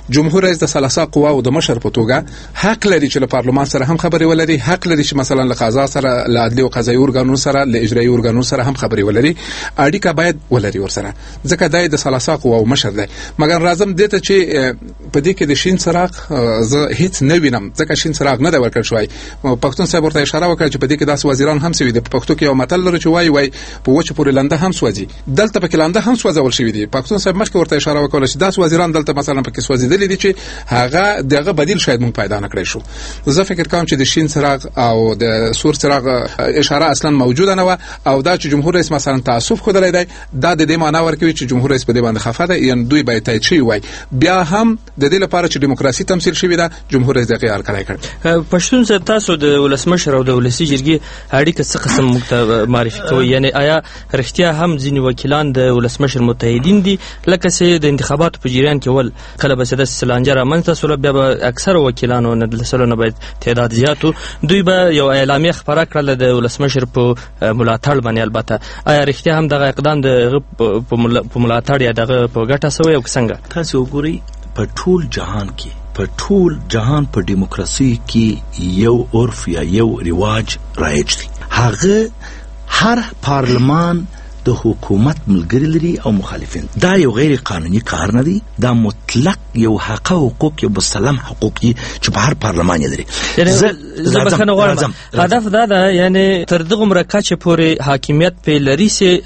جمهور رئیس د ثلاثه قواو د مشر په توګه حق لري چې له پارلمان سره هم خبرې ولري، حق لري چې مثلا له قضا سره، له عدلي او قضایي ارګانونو سره، له اجرایي ارګانونو سره هم خبرې ولري، اړیکه باید ولري ورسره، ځکه دا د ثلاثه قواو مشر دی. مګر راځم دې ته چې په دې کې د شین څراغ زه هیڅ نه وینم، ځکه شین څراغ نه دی ورکړل شوی. پښتون صاحب ورته اشاره وکړه چې په دې کې داسې وزیران هم سوي دي. په پښتو کې یو متل لري چې وایي وایي په وچه پورې لنده هم سوځي، دلته پکې لنده هم سوځول شوی دی. پښتون صاحب مخکې ورته اشاره وکړه چې داسې وزیران دلته مثلا پکې سوځیدلي دي چې هغه دغه بدیل شاید مونږ پیدا نه کړی شو. زه فکر کوم چې د شین څراغ او د سور څراغ اشاره اصلا موجوده نه و، او دا چې جمهور رئیس مثلا تعصب خدای دی، دا د دې معنی ورکوي چې جمهور رئیس په دې باندې خفه دی، یعنی دوی باید تایید شي وای. بیا هم د دې لپاره چې دیموکراسي تمثيل شوی دا جمهور رئیس دغه حل کړی کړ. پښتون صاحب تاسو د ولسمشر او د ولسی جرګې اړیکه څه قسم مکتب معرفي کوي؟ یعنی آیا رښتیا هم ځینې وکیلان د ولسمشر متحدین دي، لکه چې د انتخاباتو په جریان کې ول کله به د سلانجه رامنځته سول، بیا به اکثر وکیلانو نه د سلو نه باید تعداد زیاتو، دوی به یو اعلامیه خبره کړله د ولسمشر په ملاتړ باندې. البته آیا رښتیا هم دغه اقدام د په ملاتړ یا دغه په ګټه سوی او څنګه؟ تاسو وګورئ په ټول جهان کې په ټول جهان په دیموکراسي کې یو عرف یا یو رواج رایج دی. هغه هر پارلمان د حکومت ملګری لري او مخالفین. دا یو غیر قانوني کار نه دی، دا مطلق یو حق او حقوق، یو مسلم حقوق دي چې په هر پارلمان لري. زه بخنه غواړم هدف دا ده یعنی تر دغه مرکه پورې حاکمیت په لري سي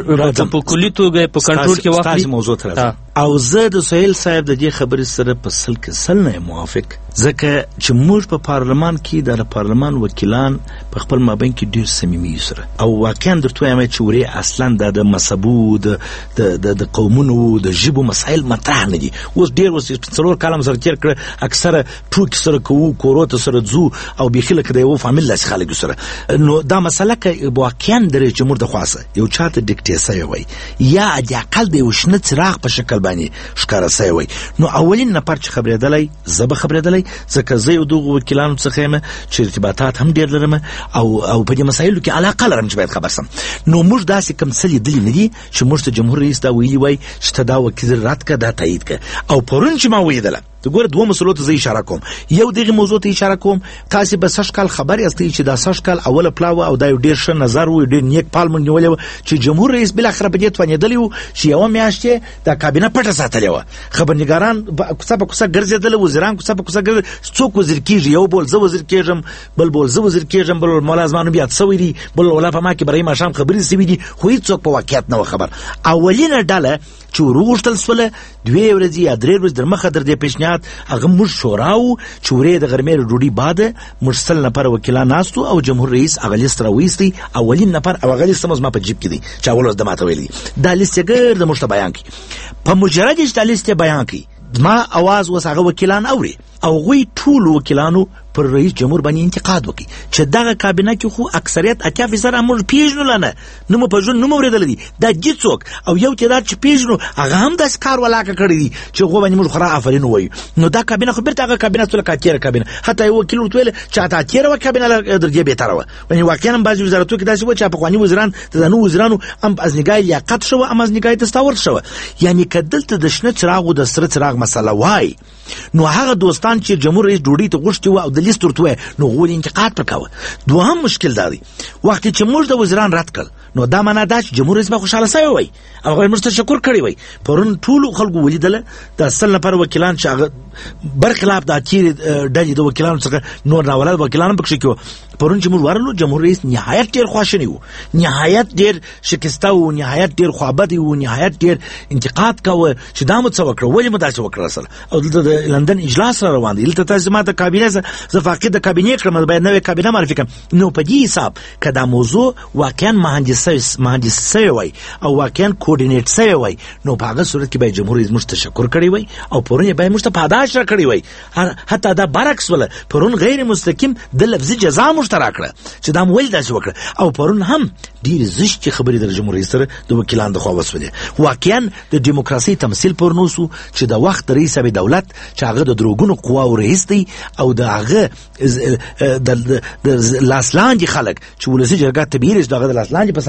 په کلی توګه په کنټرول کې واقعي موضوع تر او زه د سهیل صاحب د دې خبرې سره په سل کې سل نه موافق، ځکه چې موږ په پارلمان کې د پارلمان وکیلان په خپل مابین کې ډېر صمیمي سره او واقعا درته وایم چې ورې اصلا د مذهبو د د قومونو د ژبو مسایل مطرح نه دي. اوس ډېر اوس څلور کاله سره تیر کړ، اکثره ټوکې سره کوو، کوروته سره ځو او بېخي لکه د یو فامیل داسې خلک سره. نو دا مسله که واقعا د رئیس جمهور د خواسه یو چاته ډیکټې سوی وای یا د اقل د یو شنه څراغ په شکل باندې ښکاره سوی وای، نو اولین نفر چې خبرېدلی زه به خبرېدلی، ځکه زه یو دغو وکیلانو څخه یم چې ارتباطات هم ډېر لرم او او په دې مسایلو کې علاقه لرم چې باید خبر سم. نو موږ داسې کوم څه لیدلي نه دي چې موږ ته جمهور رئیس دا ویلي وای چې ته دا وکیل رد کړه، دا تایید کړه. او پرون چې ما ولیدله ته ګوره دوه مسلو ته زه اشاره کوم. یو دغه موضوع ته اشاره کوم، تاسې به سږ کال خبر یاستئ چې دا سږ کال اوله پلاوه او دا یو ډېر ښه نظر و، ډېر نیک پال مونږ نیولی و چې جمهور رئیس بالاخره په دې توانېدلی و چې یوه میاشت یې دا کابینه پټه ساتلې وه. خبرنګاران کوڅه په کوڅه ګرځېدله، وزیران کوڅه په کوڅه ګرځېدل، څوک وزیر کېږي، یو بول زه وزیر کېږم، بل بول زه وزیر کېږم، بل مولا زما نوم یاد سوی دی، بل ولا په ما کې برای ماښام خبرې سوي دي، خو هېڅوک په واقعیت نه و خبر. اولینه ډله چې وروغوښتل سوله دوې ورځې یا درې ورځې در مخه در دې پیشنهاد هغه موږ شورا وو چې ورې د غرمې ډوډۍ باده موږ سل نفره وکیلان ناست او جمهور رئیس هغه لیست راویستی، اولین نفر او هغه لیست زما په جیب کې دی چې اول اوس د ماته ویلي دا لیست یې ګرد موږ ته بیان کړي. په مجرد چې دا لیست یې بیان کړي ما اواز اوس هغه وکیلان اوري او غوی ټول وکیلانو پر رئیس جمهور باندې انتقاد وکړي چې دغه کابینه کې خو اکثریت اتیا فیصده موږ پیژنو نه نو مو په ژوند نو اوریدل دي دا هیڅوک او یو تعداد چې پیژنو هغه هم داس کار ولاکه کړی دي چې خو باندې موږ خورا افرین وایو. نو دا کابینه خو بیرته هغه کابینه ټول کاتیره کابینه حتی یو وکیل ورته چې اته تیره و کابینه درجه به تر و باندې واقعا بعضی وزارتو کې داسې و چې په قوانیني وزیران د نو وزیرانو هم از نگاه لیاقت شو هم از نگاه تستاور شو. یعنی کدلته د شنه چراغ او د سره چراغ مسله وای نو هغه دوستان چې جمهور رئیس ډوډۍ ته غوښتي و او د لیست ورته نو غوړي انتقاد وکاوه. دوهم مشکل دی وخت چې موږ د وزیران رد کړ نو دا معنا ده چې جمهور رئیس به خوشاله شوی وي او موږ ته شکر کړی وي. پرون ټول خلکو ولیدل د اصل لپاره وکیلان چې هغه برخلاف د اخیر ډلې د وکیلانو څخه نور راولل وکیلان پکې کېو. پرون چې موږ ورلو جمهور رئیس نهایت ډیر خواشنی وو، نهایت ډیر شکسته وو، نهایت ډیر خوابدی وو، نهایت ډیر انتقاد کاوه چې دا مو څه وکړه ولې مو داسې وکړه سره او د لندن اجلاس را روان دی دلته تاسو ما د کابینه ز فاقد د کابینه کړم باید نوې کابینه معرفي کړم. نو په دې حساب کدا موضوع واقعا مهندس مهندس سوی وای او واقعا کوارډینیټ سوی وای نو په هغه صورت کې به جمهور رئیس موږ تشکر کړی وای او پرون به موږ ته پاداش را کړی وای. حتی دا برعکس ولا پرون غیر مستقیم د لفظي جزا مشترک کړه چې دا مول داسې وکړه او پرون هم ډیر زشت خبرې در جمهور رئیس سره د وکیلان د خوا وسوله. واقعا د دیموکراسي تمثيل پرنوسو چې د وخت رئیس به دولت چې هغه د دروغونو قواو رئیس دی او د هغه د لاسلاندې خلک چې ولسی جرګه ته بیرش دغه د لاسلاندې په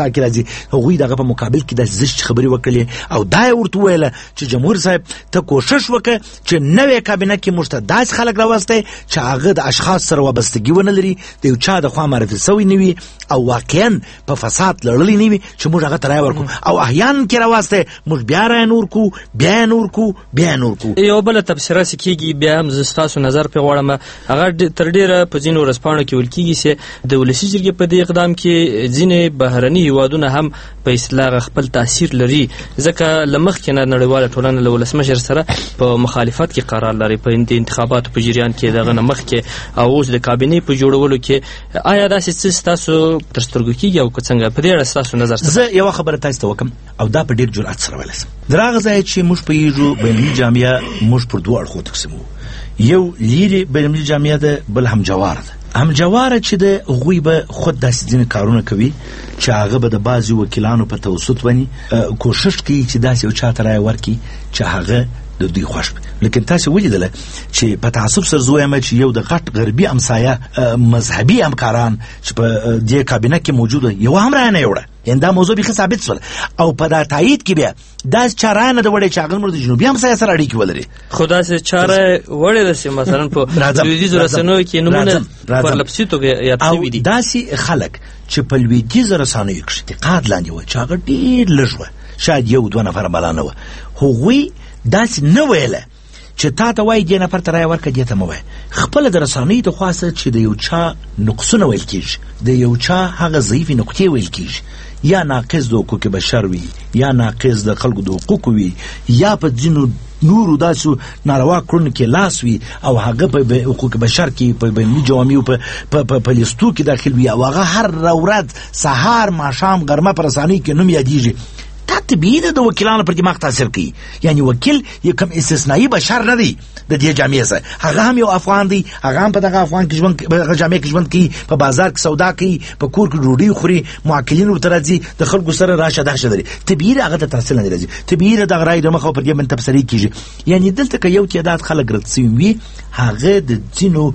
دفاع کې راځي هغوی دغه په مقابل کې د زش خبرې وکړلې او دا یې ورته وویله چې جمهور صاحب ته کوشش وکړه چې نوې کابینه کې موږ ته داسې خلک راوستی چې هغه د اشخاص سره وابستګي ونه لري د یو چا د خوا معرفي سوي نه وي او واقعا په فساد لړلی نه وي چې موږ هغه ته رایه ورکړو او احیانا کې راوستی موږ بیا رایه نور کړو بیا یې نور کړو بیا یې نور کړو. یو بله تبصره چې کېږي بیا هم زه ستاسو نظر پرې غواړم هغه تر ډېره په ځینو ورځپاڼو کې ویل کېږي چې د ولسي جرګې په دې اقدام کې ځینې بهرني هیوادونه هم په اصطلاح خپل تاثیر لري ځکه له مخکې نه نړیواله ټولنه له ولسمشر سره په مخالفت کې قرار لري په انتخاباتو په جریان کې دغه نه مخکې او اوس د کابینې په جوړولو کې آیا داسې څه ستاسو تر سترګو کېږي او که څنګه په دې اړه ستاسو نظر څه؟ زه یوه خبره تاسو ته وکړم او دا په ډېر جرأت سره ویلی شم د هغه ځایه چې موږ پوهېږو بینالمللي جامعه موږ پر دوه اړخو تقسیموو یو لیرې بینالمللي جامعه ده بل همجواره ده. همجواره چې ده هغوی به خود داسې ځینې کارونه کوي چې هغه به د بعضې وکیلانو په توسط باندې کوشش کوي چې داسې یو چا ته رایه ورکړي چې هغه د دوی خوښ وي. لیکن تاسې ولیدله چې په تعصب سره زه وایم چې یو د غټ غربي امسایه مذهبي همکاران چې په دې کابینه کې موجوده یوه هم رایه نه یې وړه یعنې دا موضوع بیخي ثابت شول او په دا تایید کې بیا داسې چا رایه نه ده وړې چې هغه زموږ د جنوبي همسایه سره اړیکې ولري خو داسې چا رایه وړې ده چې مثلا په لویدیځو رسنیو کې نومونه پرلپسې توګه یاد شوي دي او داسې خلک چې په لویدیځو رسنیو کې اعتقاد لاندې وه چې هغه ډېر لږ وه شاید یو دوه نفره بلا نه وه هغوی داسې نه ویله چې تا ته وایي دې نفر ته رایه ورکړه دې ته مه وایه خپله د رسنیو د خوا څخه چې د یو چا نقصونه ویل کېږي د یو چا هغه ضعیفې نقطې ویل کېږي یا ناقص د حقوق بشر وي یا ناقص د خلکو د حقوقو وي یا په ځینو نورو داسو ناروا کړنو کې لاس وي او هغه په حقوق بشر کې په بینالمللي جوامعو په لیستو کې داخل وي او هغه هر ورځ سهار ماښام غرمه په رسنیو کې نوم یادېږي دا طبیعي ده د وکیلانو پر دماغ تاثیر کوي یعنی وکیل یو کم استثنایی بشر نه دی د دې جامعې سره هغه هم یو افغان دی هغه هم په دغه افغان کې ژوند په جامعه کې ژوند کوي په بازار کې سودا کوي په کور کې ډوډۍ خوري موکلین ورته راځي د خلکو سره راشه درشه لري طبیعي ده هغه ته تاثیر نه راځي طبیعي ده دغه رایې د مخه پر دې باندې تبصرې کېږي یعنی دلته که یو تعداد خلک رد سوي وي هغه د ځینو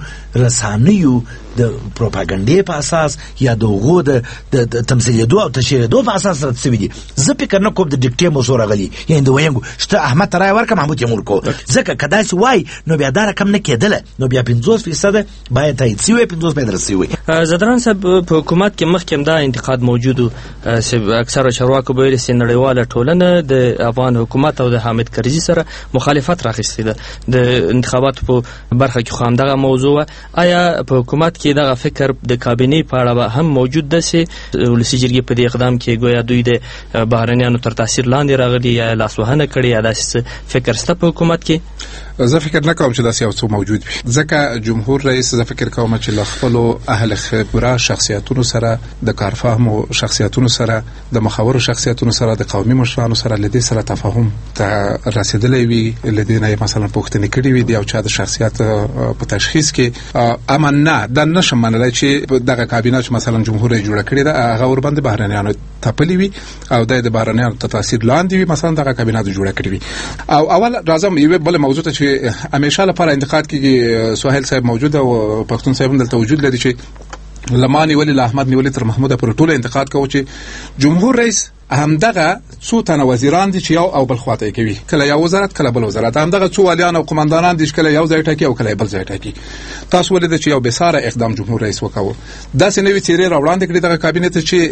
رسنیو د پروپاګانډې په اساس یا د هغو د تمثیلېدو او تشهیرېدو په اساس رد سوي دي زه فکر نه کوم د ډیکټې موضوع راغلي یعنې د ویونکو شته احمد ته رایه ورکړه محمود تیمور کو ځکه که داسې وای نو بیا دا رقم نه کېدله نو بیا پنځوس فیصده باید تایید سوی وی پنځوس باید رد سوی وی. زدران صاحب په حکومت کې مخکې هم دا انتقاد موجود و چې اکثره چارواکو به ویل چې نړیواله ټولنه د افغان حکومت او د حامد کرزي سره مخالفت راخیستې ده د انتخاباتو په برخه کې خو همدغه موضوع وه آیا په حکومت کې دغه فکر د کابینې په اړه هم موجود ده چې ولسي جرګې په دې اقدام کې ګویا دوی د بهرنیانو تر تاثیر لاندې راغلي یا لاسوهنه کړې یا داسې فکر شته په حکومت کې؟ زه فکر نه کوم چې داسې یو څه موجود وي ځکه جمهور رئیس زه فکر کوم چې له خپلو اهل خبره شخصیتونو سره د کارفهمو شخصیتونو سره د مخورو شخصیتونو سره د قومي مشرانو سره له دې سره تفاهم ته رسیدلی وي له دې نه مثلا پوښتنې کړې وي د یو چا د شخصیت په تشخیص کې اما نه دا نشم منلی چې دغه کابینه چې مثلا جمهور یې جوړه کړې ده هغه ورباندې بهرنیانو تپلي وي او د بهرنیانو ته تاثیر لاندې وي مثلا دغه کابینه جوړه کړې وي. او اول راځم یو بل موضوع ته چې همیشه لپاره انتقاد کېږي سهیل صاحب موجود او پښتون صاحب دلته وجود لري چې لمانی ولی له احمد نیولې تر محمود پر ټوله انتقاد کوي چې جمهور رئیس همدغه څو تنه وزیران دي چې یو او بل خواته کوي کله یو وزارت کله بل وزارت همدغه څو والیان او قومندانان دي چې کله یو ځای ټاکي او کله بل ځای ټاکي. تاسو ولید چې یو بساره اقدام جمهور رئیس وکاو داسې نوې چیرې راوړاندې کړې دغه کابینه ته چې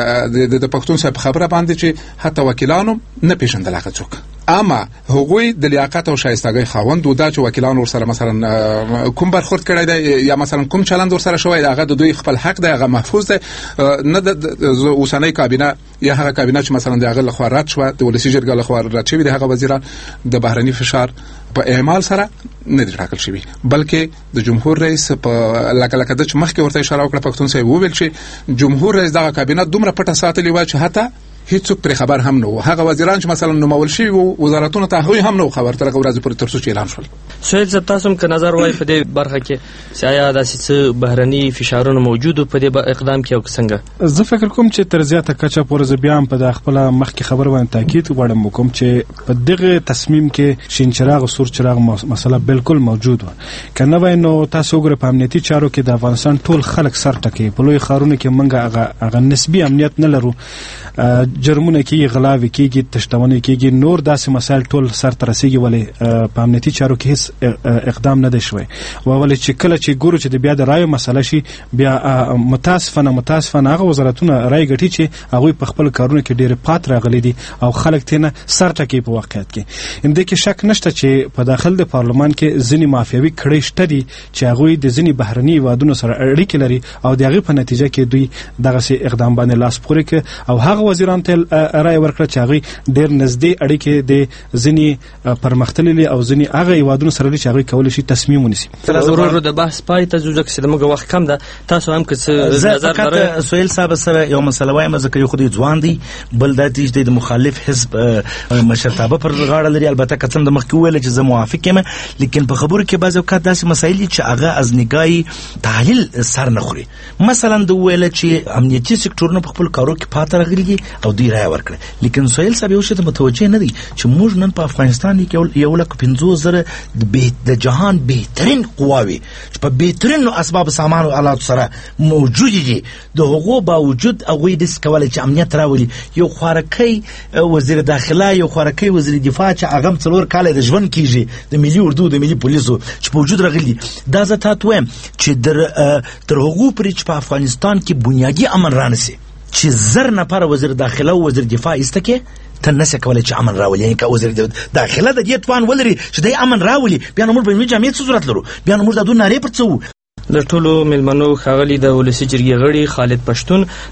د پښتون صاحب خبره باندې چې حتی وکیلانو نه پیژندل هغه څوک اما هغوی د لیاقت او شایستګۍ خاوند و دا چې وکیلان ورسره مثلا کوم برخورد کړی دی یا مثلا کوم چلند ورسره شوی هغه د دوی خپل حق دی هغه محفوظ دی نه د اوسنۍ کابینه یا هغه کابینه چې مثلا د هغه لخوا رد شوه د ولسي جرګې لخوا رد شوي د هغه وزیران د بهرني فشار په اعمال سره نه دي ټاکل شوي بلکې د جمهور رئیس په لکه لکه د چې مخکې ورته اشاره وکړه پښتون صاحب وویل چې جمهور رئیس دغه کابینه دومره پټه ساتلې وه چې حتی هیڅوک پر خبر هم نه و. هغه وزیران چې مثلا نومول شوي وو وزارتونو ته هغوی هم نه خبر تر هغه ورځې پورې تر څو چې اعلان شول. سهیل صاحب تاسو هم که نظر وایي په دې برخه کې چې آیا داسې څه بهرني فشارونه موجود په دې اقدام کې او څنګه؟ زه فکر کوم چې تر زیاته کچه پورې زه بیا هم په د خپل مخکې خبر باندې تاکید غواړم وکړم چې په دغه تصمیم کې شین چراغ او سور چراغ مسله بالکل موجود و. که نه وای نو تاسو وګورئ په امنیتي چارو کې د افغانستان ټول خلک سر ټکوي. په لوی ښارونو کې موږ هغه هغه نسبي امنیت نه لرو. جرمونه کېږي، غلاوې کېږي، تشتونې کېږي، نور داسې مسایل ټول سر ته رسېږي، ولې په امنیتي چارو کې هیڅ اقدام نه دی شوی. ولې چې کله چې ګورو چې د بیا د رایو مسله شي، بیا متاسفانه متاسفانه هغه وزارتونه رای ګټي چې هغوی په خپل کارونو کې ډېر پات راغلي دي او خلک ترې سر ټکوي. په واقعیت کې همدې کې شک نشته چې په داخل د پارلمان کې ځینې مافیاوي کړۍ شته دي چې هغوی د ځینې بهرني هیوادونو سره اړیکې لري او د هغې په نتیجه کې دوی دغسې اقدام باندې لاس پورې کړ او هغه وزیرانو ته رایه ورکړه چې هغوی ډېر نږدې اړیکې د ځینې پرمختللي او ځینې هغه هیوادونو سره لري چې هغوی کولی شي تصمیم ونیسي. ورو ورو د بحث پای ته ځو ځکه چې زموږ وخت کم ده. تاسو هم که څه نظر لرئ؟ سهیل صاحب سره یو مسله وایم، ځکه یو خو دی ځوان دی، بل دا دی چې د مخالف حزب مشرتابه پر غاړه لري. البته که څنګه د مخکې وویل چې زه موافق یم، لیکن په خبرو کې بعضې اوقات داسې مسایل دي چې هغه از نگاهی تحلیل سر نه خوري. مثلا د وویل چې امنیتي سکتورونه په خپل کارو کې پاتې راغلي دي او دوی رایه ورکړه، لیکن سهیل صاحب یو شی ته متوجه نه دی چې موږ نن په افغانستان کې یو لک پنځوس زره د جهان بهترین قواوې چې په بهترینو اسباب سامان او آلاتو سره موجودې دي، د هغو باوجود هغوی داسې کولی چې امنیت راولي. یو خوارکی وزیر داخله، یو خوارکی وزیر دفاع چې هغه هم څلور کاله د ژوند کېږي د ملي اردو د ملي پولیسو چې په وجود راغلي. دا زه تاته وایم چې تر هغو پورې چې په افغانستان کې بنیادي امن رانسي چې زر نفره وزیر داخله او وزیر دفاع ایسته کې ته نسې کولی چې امن راولي. یعنې که وزیر داخله د دې توان ولري چې دی امن راولي، بیا نو موږ په ملي جامعې څه ضرورت لرو؟ بیا نو موږ د دوی نارې پر څه وو؟ د ټولو مېلمنو ښاغلي د ولسي جرګې غړي خالد پښتون،